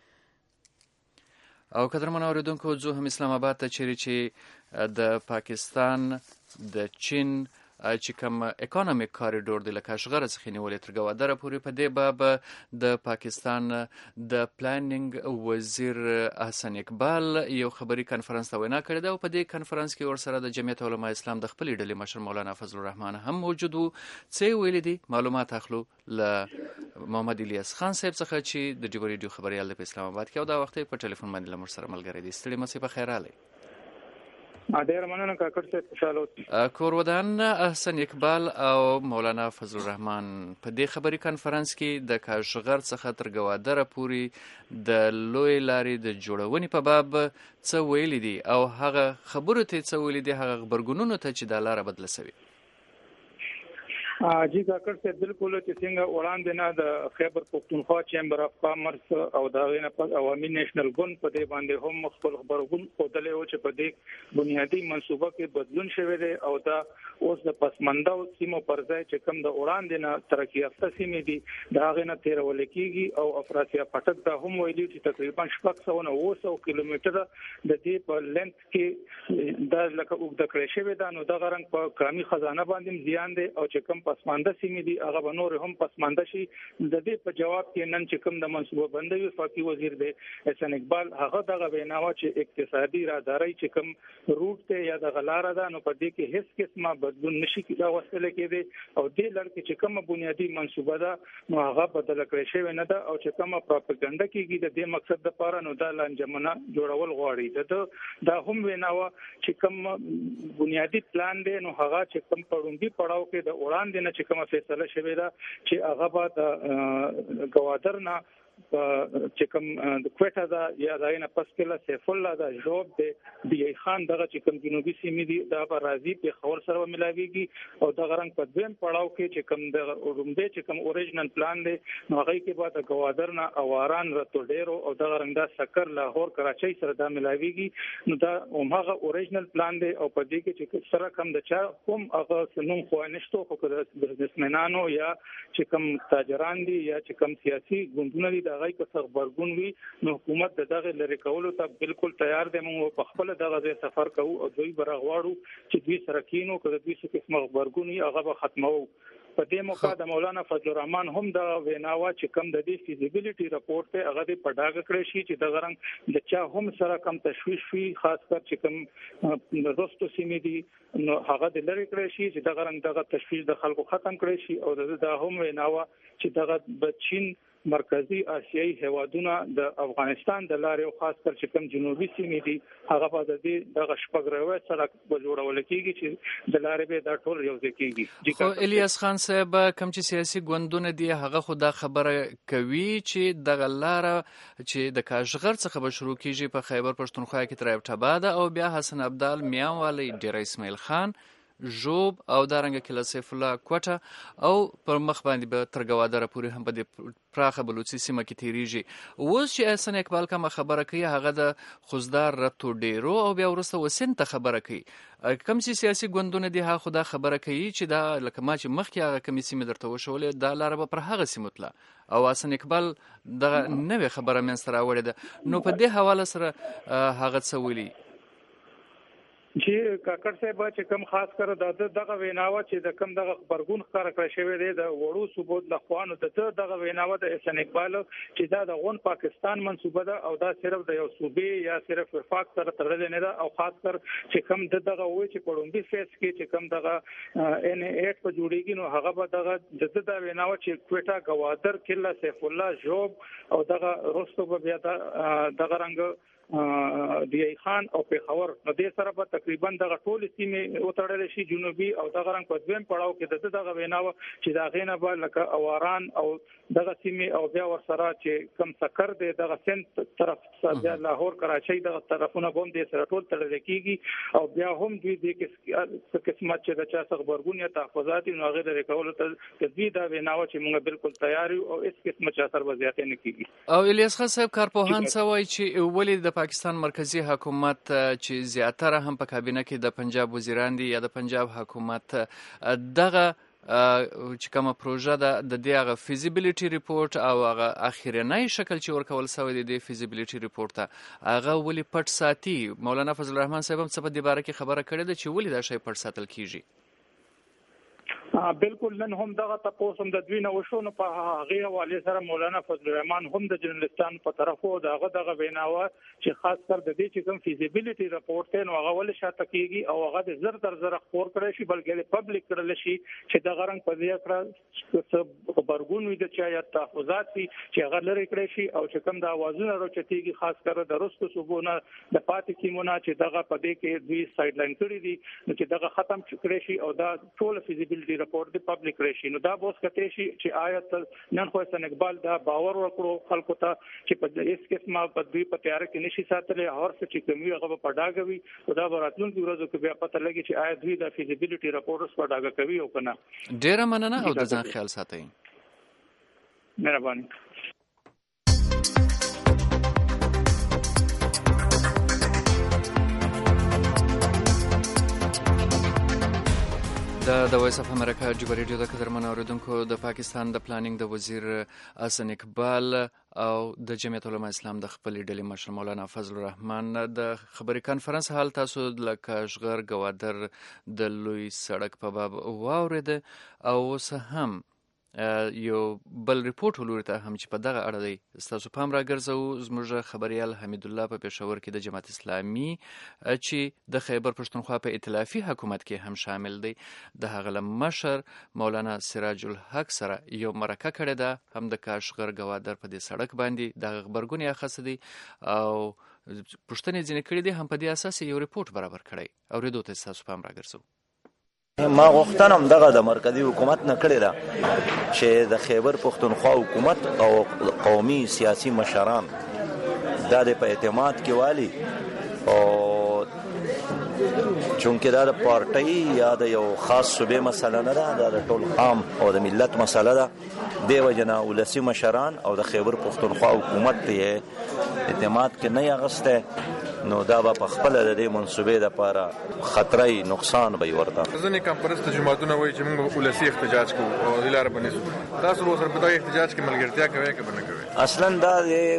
او قدرمن اوریدونکو زه هم اسلام آباد ته چیرې چې د پاکستان د چین چې کوم اکونومیک کاریډور د لکاشغره څخه نیولې تر ګوادره پورې په دې باب د پاکستان د پلانینګ وزیر حسن اقبال یو خبري کانفرنس ته وینا کړې ده او په دې کانفرنس کې ورسره د جمعیت علماء اسلام د خپلې ډلې مشر مولانا فضل الرحمن هم موجود وو. څه ویلي دي معلومات اخلو له محمد الیاس خان صاحب څخه چې د ډیو ریډیو خبريال په اسلام آباد کې او دا وخت په ټلیفون باندې له موږ سره ملګری دي. ستړي مې په خیر علي. ډېر مننه کاکړ صاحب، خوشاله اوسئ. کورودان حسن اقبال او مولانا فضل الرحمن په دې خبري کانفرنس کې د کاشغر څخه تر ګوادره پورې د لوی لارې د جوړونې په باب څه ویلي دي او هغه خبرو ته څه ویلي دي، هغه خبرګونونو ته چې دا لاره بدله شوې. جی کاکړ صاحب بالکل چې څنګه وړاندې نه د خیبر پختونخوا چیمبر اف کامرس او دا غینه په عوامي نېشنل ګوند په دې باندې هم خپل خبرګون خودلې او چې په دې بنیادی منصوبه کې بدلون شوی دی او دا اوس د پسمنده او سیمو پر ځای چې کوم د وړاندې نه ترقی یافته سیمې دي دا غینه تیرول کېږي او افراسیا پټک دا هم ویلي چې تقریبا شپږ سوه نه اوه سوه کیلومتره د دې په لینث کې دا لکه اوږده کړی شوی دا نو دغه رنګ په کامي خزانه باندې زیان دی او چې کوم پسمانده سیمې دي هغه به نور هم پسمانده شي. د دې په جواب کې نن چې کوم د منصوبه بندي وفاقي وزیر دی احسان اقبال هغه دغه ویناوه چې اقتصادي راداري چې کوم روټ ته یا د غلاره ده نو په دې کې هیڅ قسمه بدلون نشي راوستل کېدی او دې لړ کې چې کوم بنیادی منصوبه ده نو هغه بدل کړی شوی نه ده او چې کوم پروپاګاندا کېږي د دې مقصد لپاره نو دا لنجمنه جوړول غواړي. د دا هم ویناوه چې کوم بنیادی پلان دی نو هغه چې کوم پړوندی پړاو کې د وړاندې نه چې کوم فیصله شوی ده چې هغه به د گوادر نه چې کوم د کوټه دا یا داینه پسکله سیف الله دا جواب دی دی خان دغه چې کوم جنوبي سیمې دي دا به راځي په خور سره ملاويږي او د غرنګ په دویم پړاو کې چې کوم د رومبه چې کوم اوریجنل پلان دی نو هغه کې به د گوادر نه اواران راتو ډیرو او د غرنګ دا سکر لاهور کراچۍ سره دا ملاويږي نو دا همغه اوریجنل پلان دی او په دې کې چې سره کوم د چا کوم هغه سنوم خو نشته خو د بزنسمنانو یا چې کوم تاجران دي یا چې کوم سیاسي ګوندونه دي دا غي که خبرګون وي نو حکومت دغه لری کولو ته بالکل تیار دی. موږ په خپل دغه سفر کوو او دوی برغواړو چې دوی سره کینو کله دوی څه قسم خبرګون وي هغه به ختمو. په دې موقع د مولانا فضل الرحمن هم د ویناوا چې کم د دې فیزیبিলিټي رپورت ته هغه د پډاګ کړی شي چې د غرنګ د چا هم سره کم تشویش وي خاص کر چې کم رستو سیمې دي نو هغه د لری کړی شي چې د غرنګ دغه تشویش د خلکو ختم کړی شي او د هم ویناوا چې دغه د چین مرکزی آسیایي هوادونه د افغانستان د لارې او خاص کر چې کوم جنوبي سیمې دي هغه په دې دغه شپږروي سړک په جوړول کېږي چې د لارې به دا ټول یو ځای کېږي. خو الیاس خان صاحب کوم چې سیاسي ګوندونه دي هغه خو دا خبره کوي چې دغه لار چې د کاشغر څخه به شروع کېږي په خیبر پښتونخوا کې تر ابټاباد او بیا حسن عبدال میاوالی ډیر اسماعیل خان جوب او دارنګ کله سیف الله کوټه او پر مخ باندې به تر گوادر پورې هم په پراخه بلوچستان سیمه کې تیریږي. اوس چې احسان اقبال کوم خبره کوي هغه د خوزدار رتو ډیرو او بیا ورسته وسین ته خبره کوي. کوم سیاسي ګوندونه دي هغه خدا خبره کوي چې دا لکه ما چې مخکې هغه کوم سیمه درته وشولې دا لار به پر هغه سیمه تله او احسان اقبال دغه نوې خبره من سره وړه ده نو په دې حواله سره هغه څه ویلي چې کاکړ صاحب چې کوم خاص کر د دغه ویناوه چې د کوم دغه خبرګون ښکار کړی شوی دی د وړو ثبوت لخوانو د دغه ویناوه د احسان اقبال چې دا د غون پاکستان منسوبه ده او دا صرف د یو صوبې یا صرف وفاق سره تړلې نه ده او خاص کر چې کوم د دغه وې چې پړومبي فیس کې چې کوم دغه ان ایټ په جوړیږي نو هغه به دغه د د ویناوه چې کوټه گوادر کله سیف الله جوب او دغه رستو به بیا دغه رنګ دی خان او په خبر نو دې سره په تقریبا دغه ټول سیمه وتړل شي جنوبي او دغه رنګ په دویم پړاو کې دغه ویناوه چې دا غینه به لکه اواران او دغه سیمه او بیا ور سره چې کم سکر دی دغه سنت طرف سره لاهور کراچۍ دغه طرفونه بوم دې سره ټول تړل کیږي او بیا هم دوی د کې قسمت چې د چا خبرګون یا تحفظات نو غیر ریکول ته تدوی دا ویناوه چې موږ بالکل تیار یو او اس قسمت چې اثر وضعیت نه کیږي. او الیاس خان صاحب کارپوهان سوای چې ولې د پاکستان مرکزی حکومت چې زیاتره هم په کابینه کې د پنجاب وزیران دي یا د پنجاب حکومت دغه چې کومه پروژه ده د دغه فیزیبিলিټي ریپورت او هغه اخیرنۍ شکل چې ورکول شوی دی د فیزیبিলিټي ریپورت هغه ولې پټ ساتي. مولانا فضل الرحمن صاحب هم څه په دې باره کې خبره کړې ده چې ولې دا شی پټ ساتل کیږي. بالکل نن هم دغه تاسو هم د دوی نه وشو نو په هغه حواله سره مولانا فضل الرحمن هم د جرنالستانو په طرفو دغه دغه ویناوه چې خاص کر د دې چې کوم فیزیبিলিټي رپورت ته نو هغه ول شاته کیږي او هغه د زر تر زر خبر کړی شي بلکې د پبلک کړل شي چې دغه رنګ په دې کړه خبرګون وي د چا یا تحفظات چې هغه لري کړی شي او چې کوم د اوازونه راچتيږي خاص کر د رستو صوبونه د پاتې کیمونه چې دغه په دې کې دوی سایډ لاین کړی دي چې دغه ختم کړی شي او دا ټول فیزیبিলিټي رپورت د پبلک راشي نو دا بوس کته شي چې آیت نن خو احسان اقبال دا باور وکړو خلکو ته چې په اس قسمه په دوی په تیار کې نشي ساتلې اور څه چې کومي هغه په ډاګوي او دا راتلونکي ورځو کې بیا پته لګي چې آیت دوی د فیزیبিলিټي رپورټس په ډاګه کوي او کنه. ډیر مننه او د ځان خیال ساتئ. مهرباني. د وایس اف امریکا جوبا ریډیو د قدرمنو اوریدونکو د پاکستان د پلانینګ د وزیر حسن اقبال او د جمعیت علماء اسلام د خپلې ډلې مشر مولانا فضل الرحمن د خبري کانفرنس حال تاسو د کاشغر گوادر د لوی سړک په باب واورید او اوس هم یو بل ریپورت ولور ته هم چې په دغه اړه دی تاسو پام راګرځو زموږ خبريال حمید الله په پېښور کې د جماعت اسلامي چې د خیبر پښتونخوا په ائتلافي حکومت کې هم شامل دی د هغه مشر مولانا سراج الحق سره یو مرکه کړې ده هم د کاشغر گوادر په دې سړک باندې د خبرګونی اخص دي او پښتنې ځینې کړې دي هم په دې اساس یو ریپورت برابر کړی او ریدو ته تاسو پام راګرځو ما غوښتنه هم دغه د مرکزی حکومت نه کړې ده چې د خیبر پښتونخوا حکومت او قومي سیاسي مشران دا د په اعتماد کې والی او چونکه دا د پارټي یا د یو خاص صوبې مسله نه ده دا د ټول عام او د ملت مسله ده دی وجنه ولسی مشران او د خیبر پښتونخوا حکومت ته اعتماد کې نه اغسته نو دا به په خپل د دې منسوبې د لپاره خطرې نقصان به ورته ځنې کمپرست جماعتونه وایي چې موږ ولسی احتجاج کوو او دلاره باندې تاسو به سره په دغه احتجاج کې ملګرتیا کوي که نه کوي اصلا دا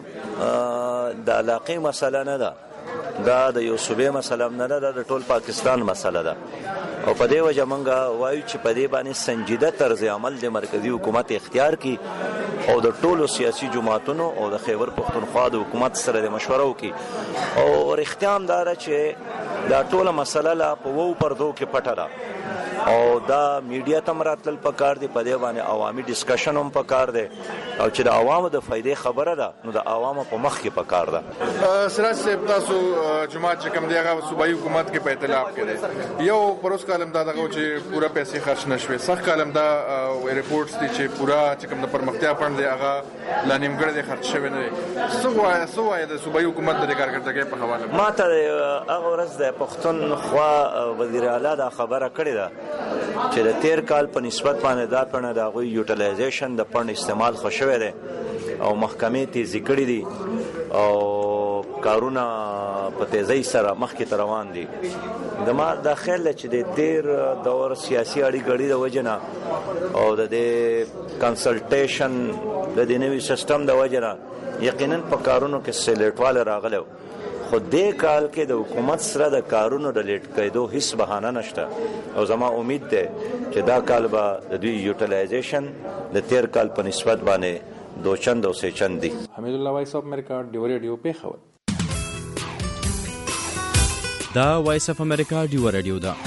د علاقې مسله نه ده دا د یو صوبې مسله نه ده د ټول پاکستان مسله ده او په دې وجه موږ وایو چې په دې باندې سنجیده طرز عمل د مرکزی حکومت اختیار کی او د ټولو سیاسي جماعتونو او د خیبر پښتونخوا د حکومت سره د مشوره وکي او اختیام دار چې دا ټوله مسله لا په وو پردو کې پټه ده او دا میډیا تم راتل پکار دی په دې باندې عوامي ډسکشن هم پکار دی او چې د عوامو د فائدې خبره ده نو د عوامو په مخ کې پکار ده سراج صاحب تاسو جماعت چې کوم دی هغه صوبایي حکومت کې په ائتلاف کې دی یو پروس کالم دا دغه چې پورا پیسې خرج نشوي صح کالم دا ریپورتس دي چې پورا چې کوم د پرمختیا فند دی هغه لا نیمګړی دی خرج شوی نه دی سو وای سو وای د صوبایي حکومت د کارکړتګۍ په حواله ما ته هغه ورځ د پښتونخوا وزیر اعلی دا خبره کړې ده چې د تیر کال په نسبت باندې دا پنه د غوي یوټیلایزیشن د پند استعمال خوشوي دي او محکمې تیزی کړې دي او کارونه په تیزی سره مخکې روان دي د ما د خیال چې د تیر دور سیاسي اړیکې غړي د وجنه او د دې کنسلټیشن د دې نوي سیستم د وجنه یقینا په کارونو کې سلیټوال راغلو خو دې کال کې د حکومت سره د کارونو د لیټ کېدو هیڅ بهانه نشته او زما امید ده چې دا کال به د دوی یوټیلایزیشن د تیر کال په نسبت باندې دو چند او سه چند دي حمید الله وایس اف امریکا ډیو ریډیو په خبر دا وایس اف امریکا ډیو ریډیو دا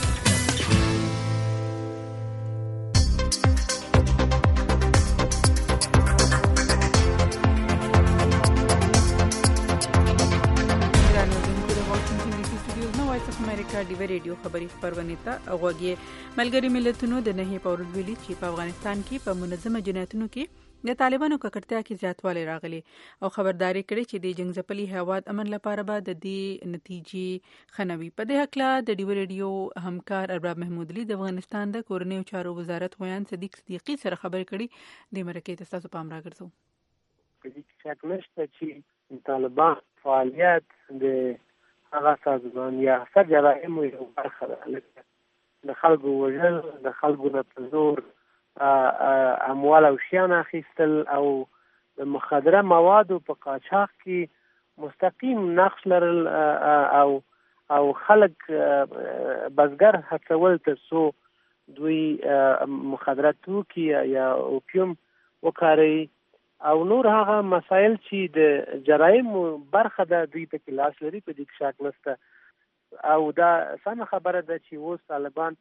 ډیو ریډیو خبري خبرونه ته اوغوږی ملګری ملتونو د نهي پورز ویلي چې په افغانستان کې په منظمه جنایتونو کې د طالبانو ککړتیا کې زیاتوالی راغلی او خبرداري کړې چې د جنگ ځپلي هواد امن لپاره به د دې نتیجې خنوي په دې حق لا د ډیو ریډیو همکار ارباب محمود علي د افغانستان د کورنیو چارو وزارت ویان صدیق صدیقي سره خبرې کړې د مرکې ته تاسو پام راګرځو په دې کې شک نشته چې طالبان فعالیت د هغه سازمان یا څه جرایم یو برخه ده د خلکو وژل د خلکو نه په زور اموال او شیان اخیستل او د مخدره موادو په قاچاق کې مستقیم نقش لرل او او خلک بزګر هڅول تر څو دوی مخدره توکي یا اوپیوم وکاروي او نور هغه مسایل چې د جرایم برخه ده دوی په کې لاس لري په دې کې شک نشته او دا سمه خبره ده چې اوس طالبان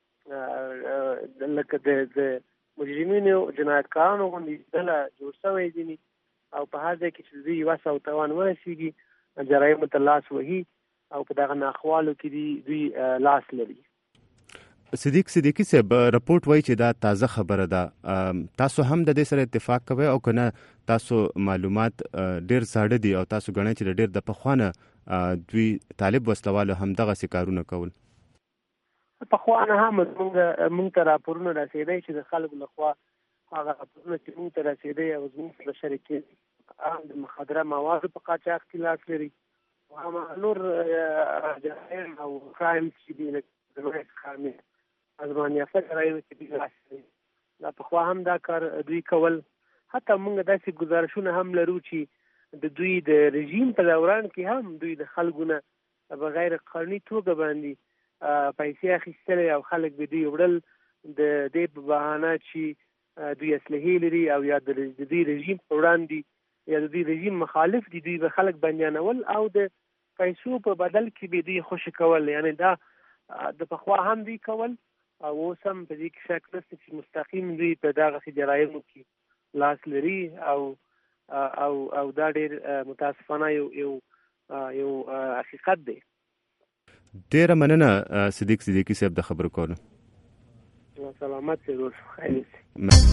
لکه د مجرمینو جنایتکارانو غوندې ډله جوړ شوی دي او په هر ځای کې چې دوی وس او توان ورسېږي جرایم ته لاس وهي او په دغه ناخوالو کې دوی لاس لري صدیق صدیقی صاحب رپورت وایي چې دا تازه خبره ده تاسو هم د دې سره اتفاق کوئ او کنه تاسو معلومات ډیر زاړه دي او تاسو غواړئ چې ډیر د پخوانه دوی طالب وسلوالو هم دغه سکارونه کول پخوانه هم موږ موږ ته راپورونه رسېدای چې د خلکو لخوا هغه راپورونه چې موږ ته رسېدای او زموږ سره شریکې هم د مخدره موادو په قاچاق کې لاس لري او نور جرایم او کرایم چې دي لکه خامي ازمان یافته جرایم چې دوی راسي دا پخوا هم دا کار دوی کول. حتی موږ داسې ګزارشونه هم لرو چې د دوی د رژیم په دوران کې هم دوی د خلکو نه په غیر قانوني توګه باندې پیسې اخیستلې او خلک به دوی وړل د دې په بهانه چې دوی اسلحې لري او یا د دوی رژیم په وړاندې یا د دوی رژیم مخالف دي دوی به خلک بندیانول او د پیسو په بدل کې به دوی خوشي کول. یعنی دا د پخوا هم دوی کول او اوس هم په دې کې شک نشته چې مستقیم دوی په دغسې جرایمو کې لاس لري او او او دا ډېر متاسفانه یو یو یو حقیقت دی. ډېره مننه صدیق صدیقي صاحب د خبرو کولو. سلامت سي روز خیر سي.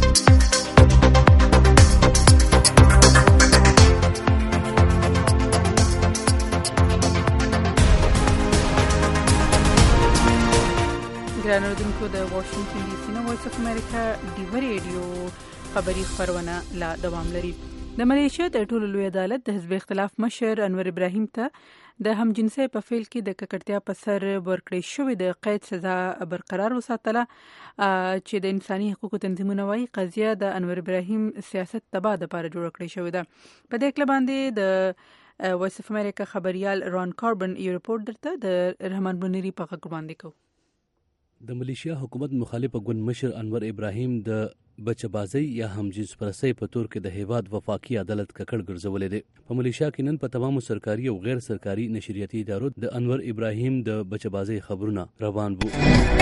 ګران اوریدونکو د واشنگټن ډي سي نه وایس اف امریکا ډیو ریډیو خبری خبرونه لا دوام لري. د ملیشیا د ټولو لوی عدالت د حزب اختلاف مشر انور ابراهیم ته د همجنسي په فیل کې د ککړتیا په سر ورکړې شوې د قید سزا برقرار وساتله چې د انساني حقوقو تنظیمونه وايي قضیه د انور ابراهیم سیاست تباه لپاره جوړ کړې شوې ده. په دې کله باندې د وایس اف امریکا خبريال ران کاربن یو رپورت درته د رحمان بنيري په غږ باندې کو. د ملیشیا حکومت مخالفه ګوند مشر انور ابراهیم د بچبازي یا همجنس پرستۍ په تور کې د هیواد وفاقي عدالت ککړ ګرځولې دي. په ملیشیا کې نن په تمامو سرکاري او غیر سرکاري نشریاتي ادارو د انور ابراهیم د بچبازي خبرونه روان وو.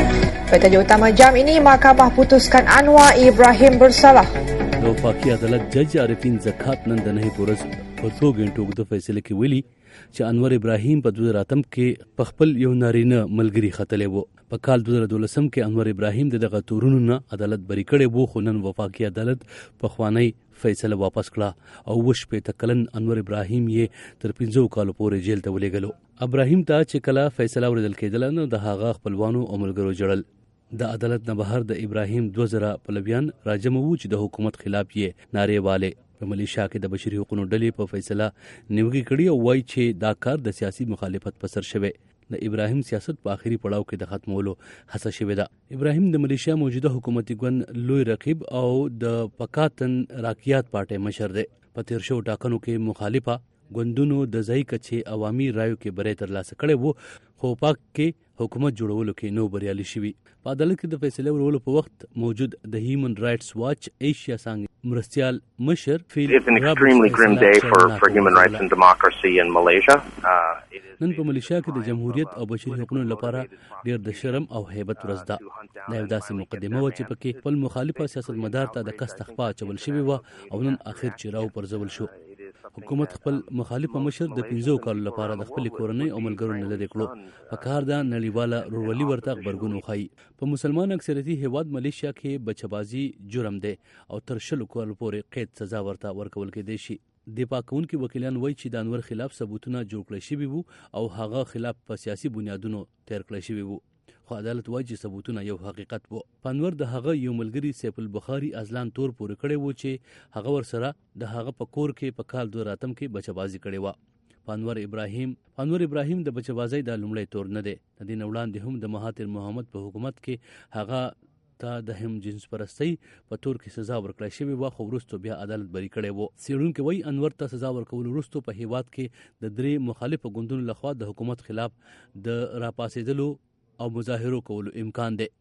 Pada utama jam ini mahkamah putuskan Anwar Ibrahim bersalah. د وفاقي عدالت جج عارفین زکات نن د نه پورز په څو غنټو د فیصله کې ویلي چې انور ابراهیم په دوه راتم کې په خپل یو نارینه ملګری خطلې وو. په کال دوه زره دولسم کې انور ابراهیم دغه تورونو نه عدالت بری کړي وو، خو نن وفاقي عدالت په خوانی فیصله واپس کړه او وش په تکلن انور ابراهیم یې تر پنځو کالو پورې جیل ته ولېږلو. ابراهیم ته چې کله فیصله ورېدل کېدل نو د هغه خپلوانو او ملګرو جړل. د عدالت نه بهر د ابراهیم دوه زره پلویان راجم وو چې د حکومت خلاف یې نارې والے. په ملیشیا کې د بشري حقوقو ډلې په فیصله نیوکه کړې او وایي چې دا کار د سیاسي مخالفت په سر شوی. د ابراهیم سیاست په آخري پړاو کې د ختمولو هڅه شوې ده. ابراهیم د ملیشیا موجوده حکومتي ګوند لوی رقیب او د پکاتن راکیات پارټي مشر دی. په تیر شو ټاکنو کې مخالفه ګوندونو د ځای کچې عوامي رایو کې بری ترلاسه کړی وو، خو پاک کې حکومت جوړولو کې نو بریالي شوي. په عدالت کې د فیصله ورولو په وخت موجود د هیومن رائټس واچ ایشیا څنګه مرستيال مشر فیل It's an extremely grim day for for human rights and democracy in Malaysia. نن په ملیشیا کې د جمهوریت او بشري حقوقو لپاره ډېر د شرم او هیبت ورځ ده. دا یو داسې مقدمه و چې پکې خپل مخالفه سیاستمدار ته د کس تخفا چول شوی و او نن اخر چې راو پرځول شو. حکومت خپل مخالفه مشر د پنځو کالو لپاره د خپل کورنۍ او ملګرو نه لري کړو. په کار دا نړیواله رورولي ورته خبرګون وخی. په مسلمان اکثریتي هیواد ملیشیا کې بچبازي جرم دی او تر شلو کالو پورې قید سزا ورته ورکول کېدای شي. د پاکونکو وکیلان وایي چې د انور خلاف ثبوتونه جوړ کړی شوي وو او هغه خلاف په سیاسي بنیادونو تیر کړی شوي وو، خو عدالت وایي چې ثبوتونه یو حقیقت وو. پانور د هغه یو ملګری سیف البخاري ازلان تور پورې کړی وو چې هغه ورسره د هغه په کور کې په کال دوه راتم کې بچبازي کړې وه. پانور ابراهیم پانور ابراهیم د بچبازۍ د لومړی تور نه دی. د دې نه وړاندې هم د مهاتیر محمد په حکومت کې هغه ته د هم جنس پرستۍ په تور کې سزا ورکړی شوې وه، خو وروسته بیا عدالت بری کړی وو. څېړونکي وایي انور ته سزا ورکولو وروسته په هیواد کې د درې مخالفو ګوندونو لخوا د حکومت خلاف د راپاسېدلو او مظاهرو کولو امکان دی.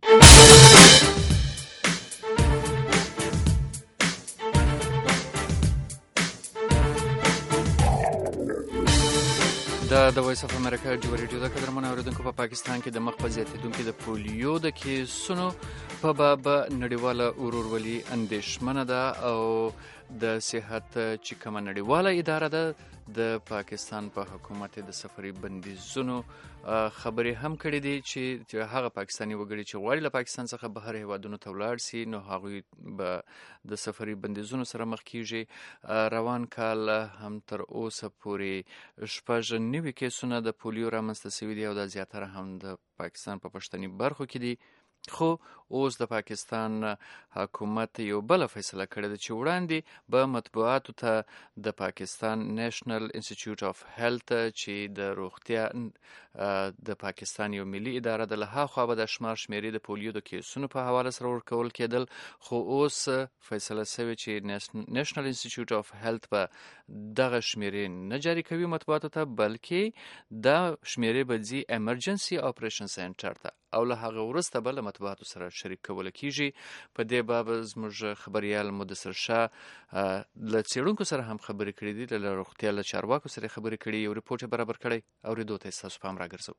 دا د وایس اف امریکا ډیو ریډیو د قدرمن اوریدونکو په پاکستان کې د مخ په زیاتېدونکو د پولیو د کیسونو په باب نړیواله ورورولي اندېښمنه ده او د صحت چې کومه نړیواله اداره ده د پاکستان په حکومت د سفري بندیزونو خبرې هم کړې دي چې هغه پاکستاني وګړي چې غواړي له پاکستان څخه بهر هیوادونو ته ولاړ سي نو هغوی به د سفري بندیزونو سره مخ کیږي. روان کال هم تر اوسه پورې شپږ نوي کیسونه د پولیو رامنځته شوي دي او دا زیاتره هم د پاکستان په پښتني برخو کې دي. خو اوس د پاکستان حکومت یو بل فیصله کړې ده چې وړاندې به مطبوعاتو ته د پاکستان نېشنل انسټیټیوټ اف هیلث چې د روغتیا د پاکستان یو ملي اداره ده له هاخوا به د شمار شمیرې د پولیو د کیسونو په حواله سره ورکول کېدل، خو اوس فیصله شوې چې نېشنل انسټیټیوټ اف هیلث به دغه شمیرې نه جاري کوي مطبوعاتو ته، بلکې دا شمیرې به ځي ایمرجنسي اپریشن سنټر ته او له هغه وروسته به له مطبوعاتو سره شریک کوله کیږي. په دې باب زموږ خبريال مدثر شاه له څېړونکو سره هم خبرې کړې دي، له روغتیا له چارواکو سره خبرې کړې، یو ریپورټ برابر کړی او ریدو ته ستاسو پام راګرځو.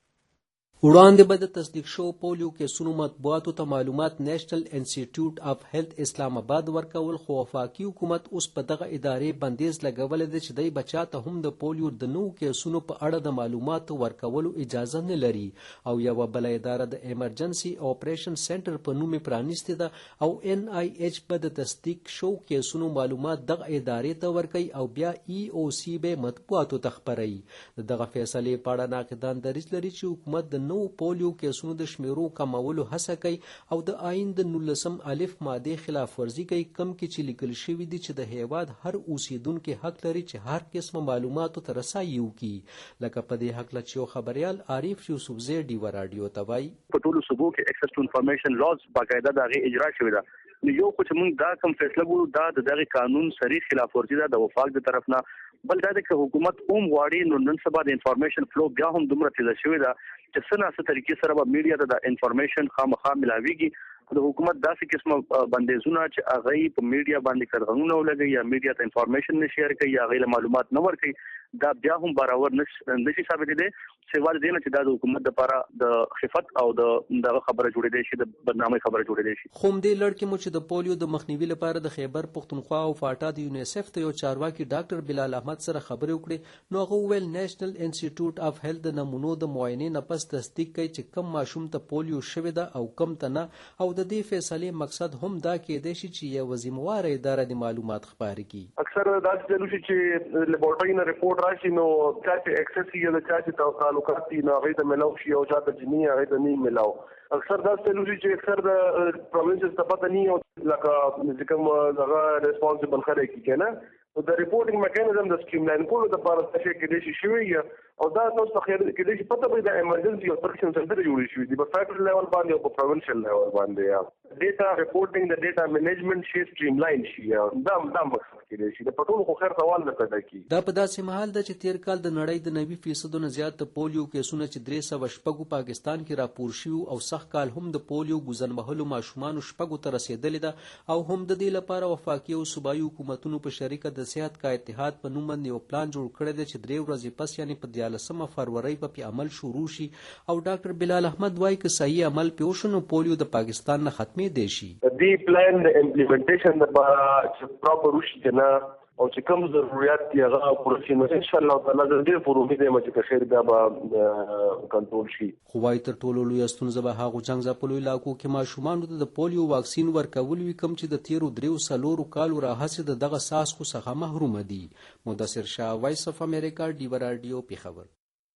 وړاندې به د تصدیق شو پولیو کیسونو مطبوعاتو ته معلومات نېشنل انسټیټیوټ اف هیلث اسلام آباد ورکول، خو وفاقي حکومت اوس په دغه ادارې بندیز لګولی دی چې دی بچا ته هم د پولیو د نوو کیسونو په اړه د معلوماتو ورکولو اجازه نه لري او یوه بله اداره د ایمرجنسي اپریشن سنټر په نوم یې پرانیستې ده او ان آی ایچ به د تصدیق شو کیسونو معلومات دغه ادارې ته ورکوي او بیا ای او سی به مطبوعاتو ته خپروي. د دغه فیصلې په اړه ناقدان دریځ لري چې حکومت د نو پولیو کیسونو د شمیرو کمولو هڅه کوي او د آئین د نولسم الف ماده خلاف ورزي کوي، کم کې چې لیکل شوي دي چې د هیواد هر اوسیدونکي حق لري چې هر قسمه معلوماتو ته رسایي وکړي. لکه په دې حق له چې یو خبریال عارف یوسفزی ډیوه راډیو ته وایي په ټولو صوبو کې اکسس ټو انفارمیشن لاز باقاعده د هغې اجرا شوې ده. نو یو خو چې موږ دا کوم فیصله ګورو دا د دغه قانون صریح خلاف ورزي ده د وفاق د طرف نه، بل دا د حکومت هم غواړي نو نن سبا د انفارمیشن فلو بیا هم دومره تیزه شوې ده چې څه ناسه طریقې سره به میډیا ته د انفارمیشن خامخا ملاویږي. د حکومت داسې قسمه بندیزونه چې هغه په میډیا باندې کړغنونه ولګي یا میډیا ته انفارمیشن نه شیر کوي یا هغه معلومات نه ورکوي، دا بیا هم باور نشي ثابت دي سیوال دینه چې دا د حکومت لپاره د خفت او د دغه خبره جوړې دي شي د بدنامي خبره جوړې دي شي. خو دې لړ کې مو چې د پولیو د مخنیوي لپاره د خیبر پختونخوا او فاټا د یونیسف ته یو چارواکي ډاکټر بلال احمد سره خبرې وکړې، نو هغه ویل نېشنل انسټیټیوټ اف هیلث د نمونو د معاینې نه پس تصدیق کوي چې کم ماشوم ته پولیو شوی ده او کم ته نه، او د دې فیصلې مقصد هم دا کېدای شي چې یو ذمہواره اداره د معلومات خپاره کړي. اکثر دا چې چې لیبورټري نه ریپورت راشي نو چا چې اکسس یې د چا چې تعلقات دي نو هغه ته ملاو شي او چا ته جنی هغه ته نه ملاو. اکثر دا چې اکثر د پروینسز ته پته نه او لکه کوم هغه ریسپانسیبل خلک کی کنه نو د ریپورټینګ میکانیزم د سکیم لاین کولو د لپاره څه کې دي شي او دا نو څه خیر کې دي پته به د ایمرجنسي اپریشن سنټر جوړ شي دی په فیډرل لیول باندې او په پروینشل لیول باندې ډیټا ریپورټینګ د ډیټا منیجمنت شي سټریم لاین شي دا دا مقصد کې دي د پټولو خو خیر سوال نه پیدا کی. دا په داسې محل ده چې تیر کال د نړۍ د نوي فیصدو نه زیات د پولیو کیسونه چې درې سوه شپږو پاکستان کې راپور شوي او سخت کال هم د پولیو ګوزنمهلو ماشومانو شپږو ته رسېدلې ده او هم د دې لپاره وفاقي او صوبایي حکومتونو په شریکه د صحت کا اتحاد په نوم باندې یو پلان جوړ کړی دی چې درې ورځې پس یعنی په دیارلسمه فروری په پی عمل شروع شي او ډاکټر بلال احمد وایي که صحیح عمل پې وشو نو پولیو د پاکستان نه ختمې دی شي. دې پلان د امپلیمنټیشن لپاره چې پراپر وشي کنه او چې کوم ضرورت دی هغه پوره شي نو ان شاء الله تعالی د دې پر امید یم چې خیر دا به کنټرول شي. خو وايي تر ټولو لوی ستونزه به هغه څنګه ځپلو علاقو کې ماشومان ته د پولیو واکسین ورکول وي کوم چې د تیرو دریو سلورو کالو راهیسې د دغه ساس خو څخه محروم دي. مدثر شاه، وایس اف امریکا، ډیوه راډیو، پیښور.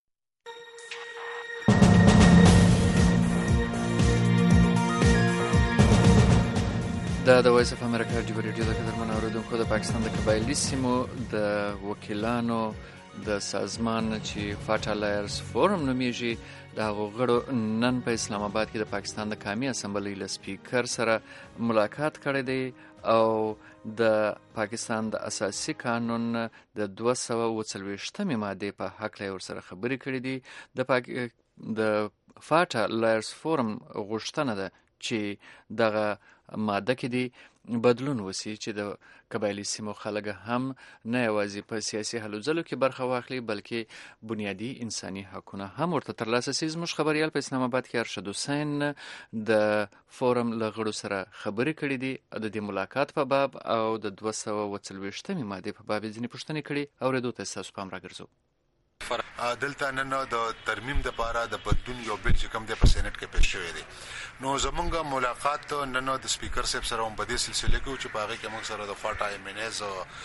دا د وایس اف امریکا ډیوه راډیو د قدرمن اوریدونکو د پاکستان د قبایلي سیمو د وکیلانو د سازمان چې فاټا لایرز فورم نومیږي د هغو غړو نن په اسلام آباد کې د پاکستان د قومي اسمبلی له سپیکر سره ملاقات کړی دی او د پاکستان د اساسي قانون د دوه سوه اووه څلوېښتمې مادې په هکله یې ورسره خبرې کړې دي. د پاک د فاټا لایرز فورم غوښتنه ده چې دغه ماده کې دی بدلون وسی چې د قبایلي سیمو خلک هم نه یوازې په سیاسي هلو ځلو کې برخه واخلي بلکې بنیادي انساني حقونه هم ورته ترلاسه شي. زموږ خبریال په اسلام آباد کې ارشد حسین د فورم له غړو سره خبرې کړې دي د دې ملاقات په باب او د دوه سوه اووه څلوېښتمې مادې په باب یې ځینې پوښتنې کړي. اورېدو ته ستاسو پام راګرځو. دلته نن د ترمیم د پاره د بدلون یو بل چې کوم د سېنات کې پېښ شوی دی. نو زمونږ ملاقات نن د سپیکر صاحب سره هم په دې سلسله کې چې په هغه کې موږ سره د فاټا ایمنز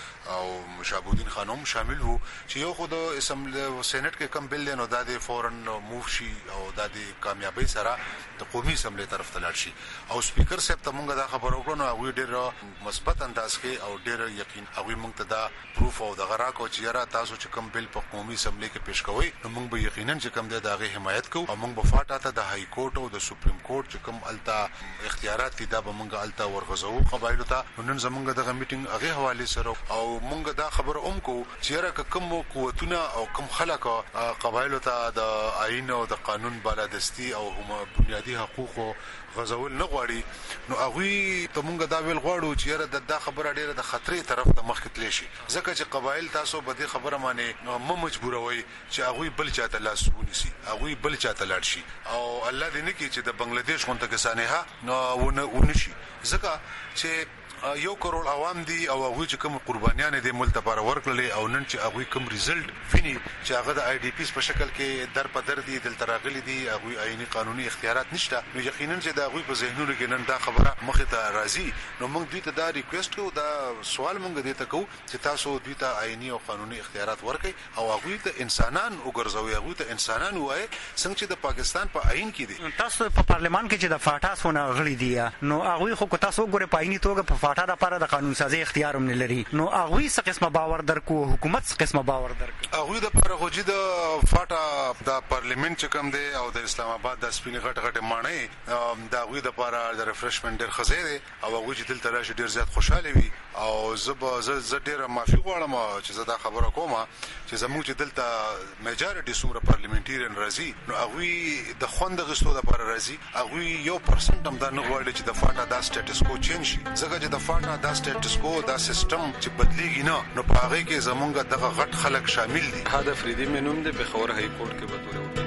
او مشابودین خانم شامل وو چې یو خو د اسمبلی سېنات کې کوم بل نو د فورن موو شي او د کامیابی سره د قومي اسمبلی طرف ته لاړ شي. او سپیکر صاحب ته موږ دا خبر وکړو نو هغه ډېر مثبت انداز کې او ډېر یقین هغه موږ ته دا پروف او د غراکو چې را تاسو چې کوم بل په قومي اسمبلی کې پیش کوي نو موږ به یقینا چې کوم د هغه حمایت کوو او موږ به فاټا ته د های کورټ او د سپریم کورټ چې کوم التا اختیارات دي دا به موږ التا ورغزو قبایلو ته. نن زمونږ دغه میټینګ هغه حواله سره او موږ دا خبر اوم کو چې را کوم قوتونه او کوم خلک قبایلو ته د آئین او د قانون بالادستی او هم بنیادی حقوق غزول نه غواړي نو هغه ته موږ دا ویل غواړو چې را د خبره ډیره د خطرې طرف ته مخ کې تللی شي ځکه چې قبایل تاسو به د خبره معنی مو مجبوروي چې هغه بل چاته لاس ونیسي هغه بل چاته لاړ شي او الله دې نه کې چې د بنگلاديش غونډه کې سانه نو ونه ونشي ځکه چې یو کروڑ عوام دي او هغه چې کوم قربانیان دي ملت لپاره ورکړل او نن چې هغه کوم ریزلټ ویني چې هغه د آی ډی پیس په شکل کې در په در دي دل تراغلي دي هغه آئینی قانوني اختیارات نشته نو یقینا چې دا هغه په ذهنونو کې نن دا خبره مخه ته راځي نو موږ دوی ته دا ریکوست کوو دا سوال موږ دې ته کوو چې تاسو دوی ته آئینی او قانوني اختیارات ورکړي او هغه ته انسانان وګرځوي هغه ته انسانان وایي څنګه چې د پاکستان په پا آئین کې دي. تاسو په پارلمان کې چې د فاټا سونه غړي دي نو هغه خو تاسو ګوره په آئینی توګه په فاټا د لپاره د قانون سازي اختیار هم نه لري نو هغه څه قسمه باور درکو حکومت څه قسمه باور درکو هغه د لپاره خو چې د فاټا د پارلیمنت چې کوم دی او د اسلام آباد د سپینې غټ غټ مانای دا هغه د لپاره د ریفرشمنت ډیر خزیره او هغه چې دلته راشي ډیر زیات خوشاله وي او زب ز ډیر معافي غواړم چې زه دا خبره کوم چې زموږ چې دلته میجارټي څومره پارلیمنټریان راځي نو هغه د خوند غستو د لپاره راځي هغه یو پرسنټ هم دا نه غواړي چې د فاټا د سټیټس کو چینج شي ځکه چې د فاټا د سټیټس کو دا سیستم چې بدلیږي نه نو په هغه کې زمونږ دغه غټ خلک شامل دي. هدف ریدي منوم د بخور های کورټ کې به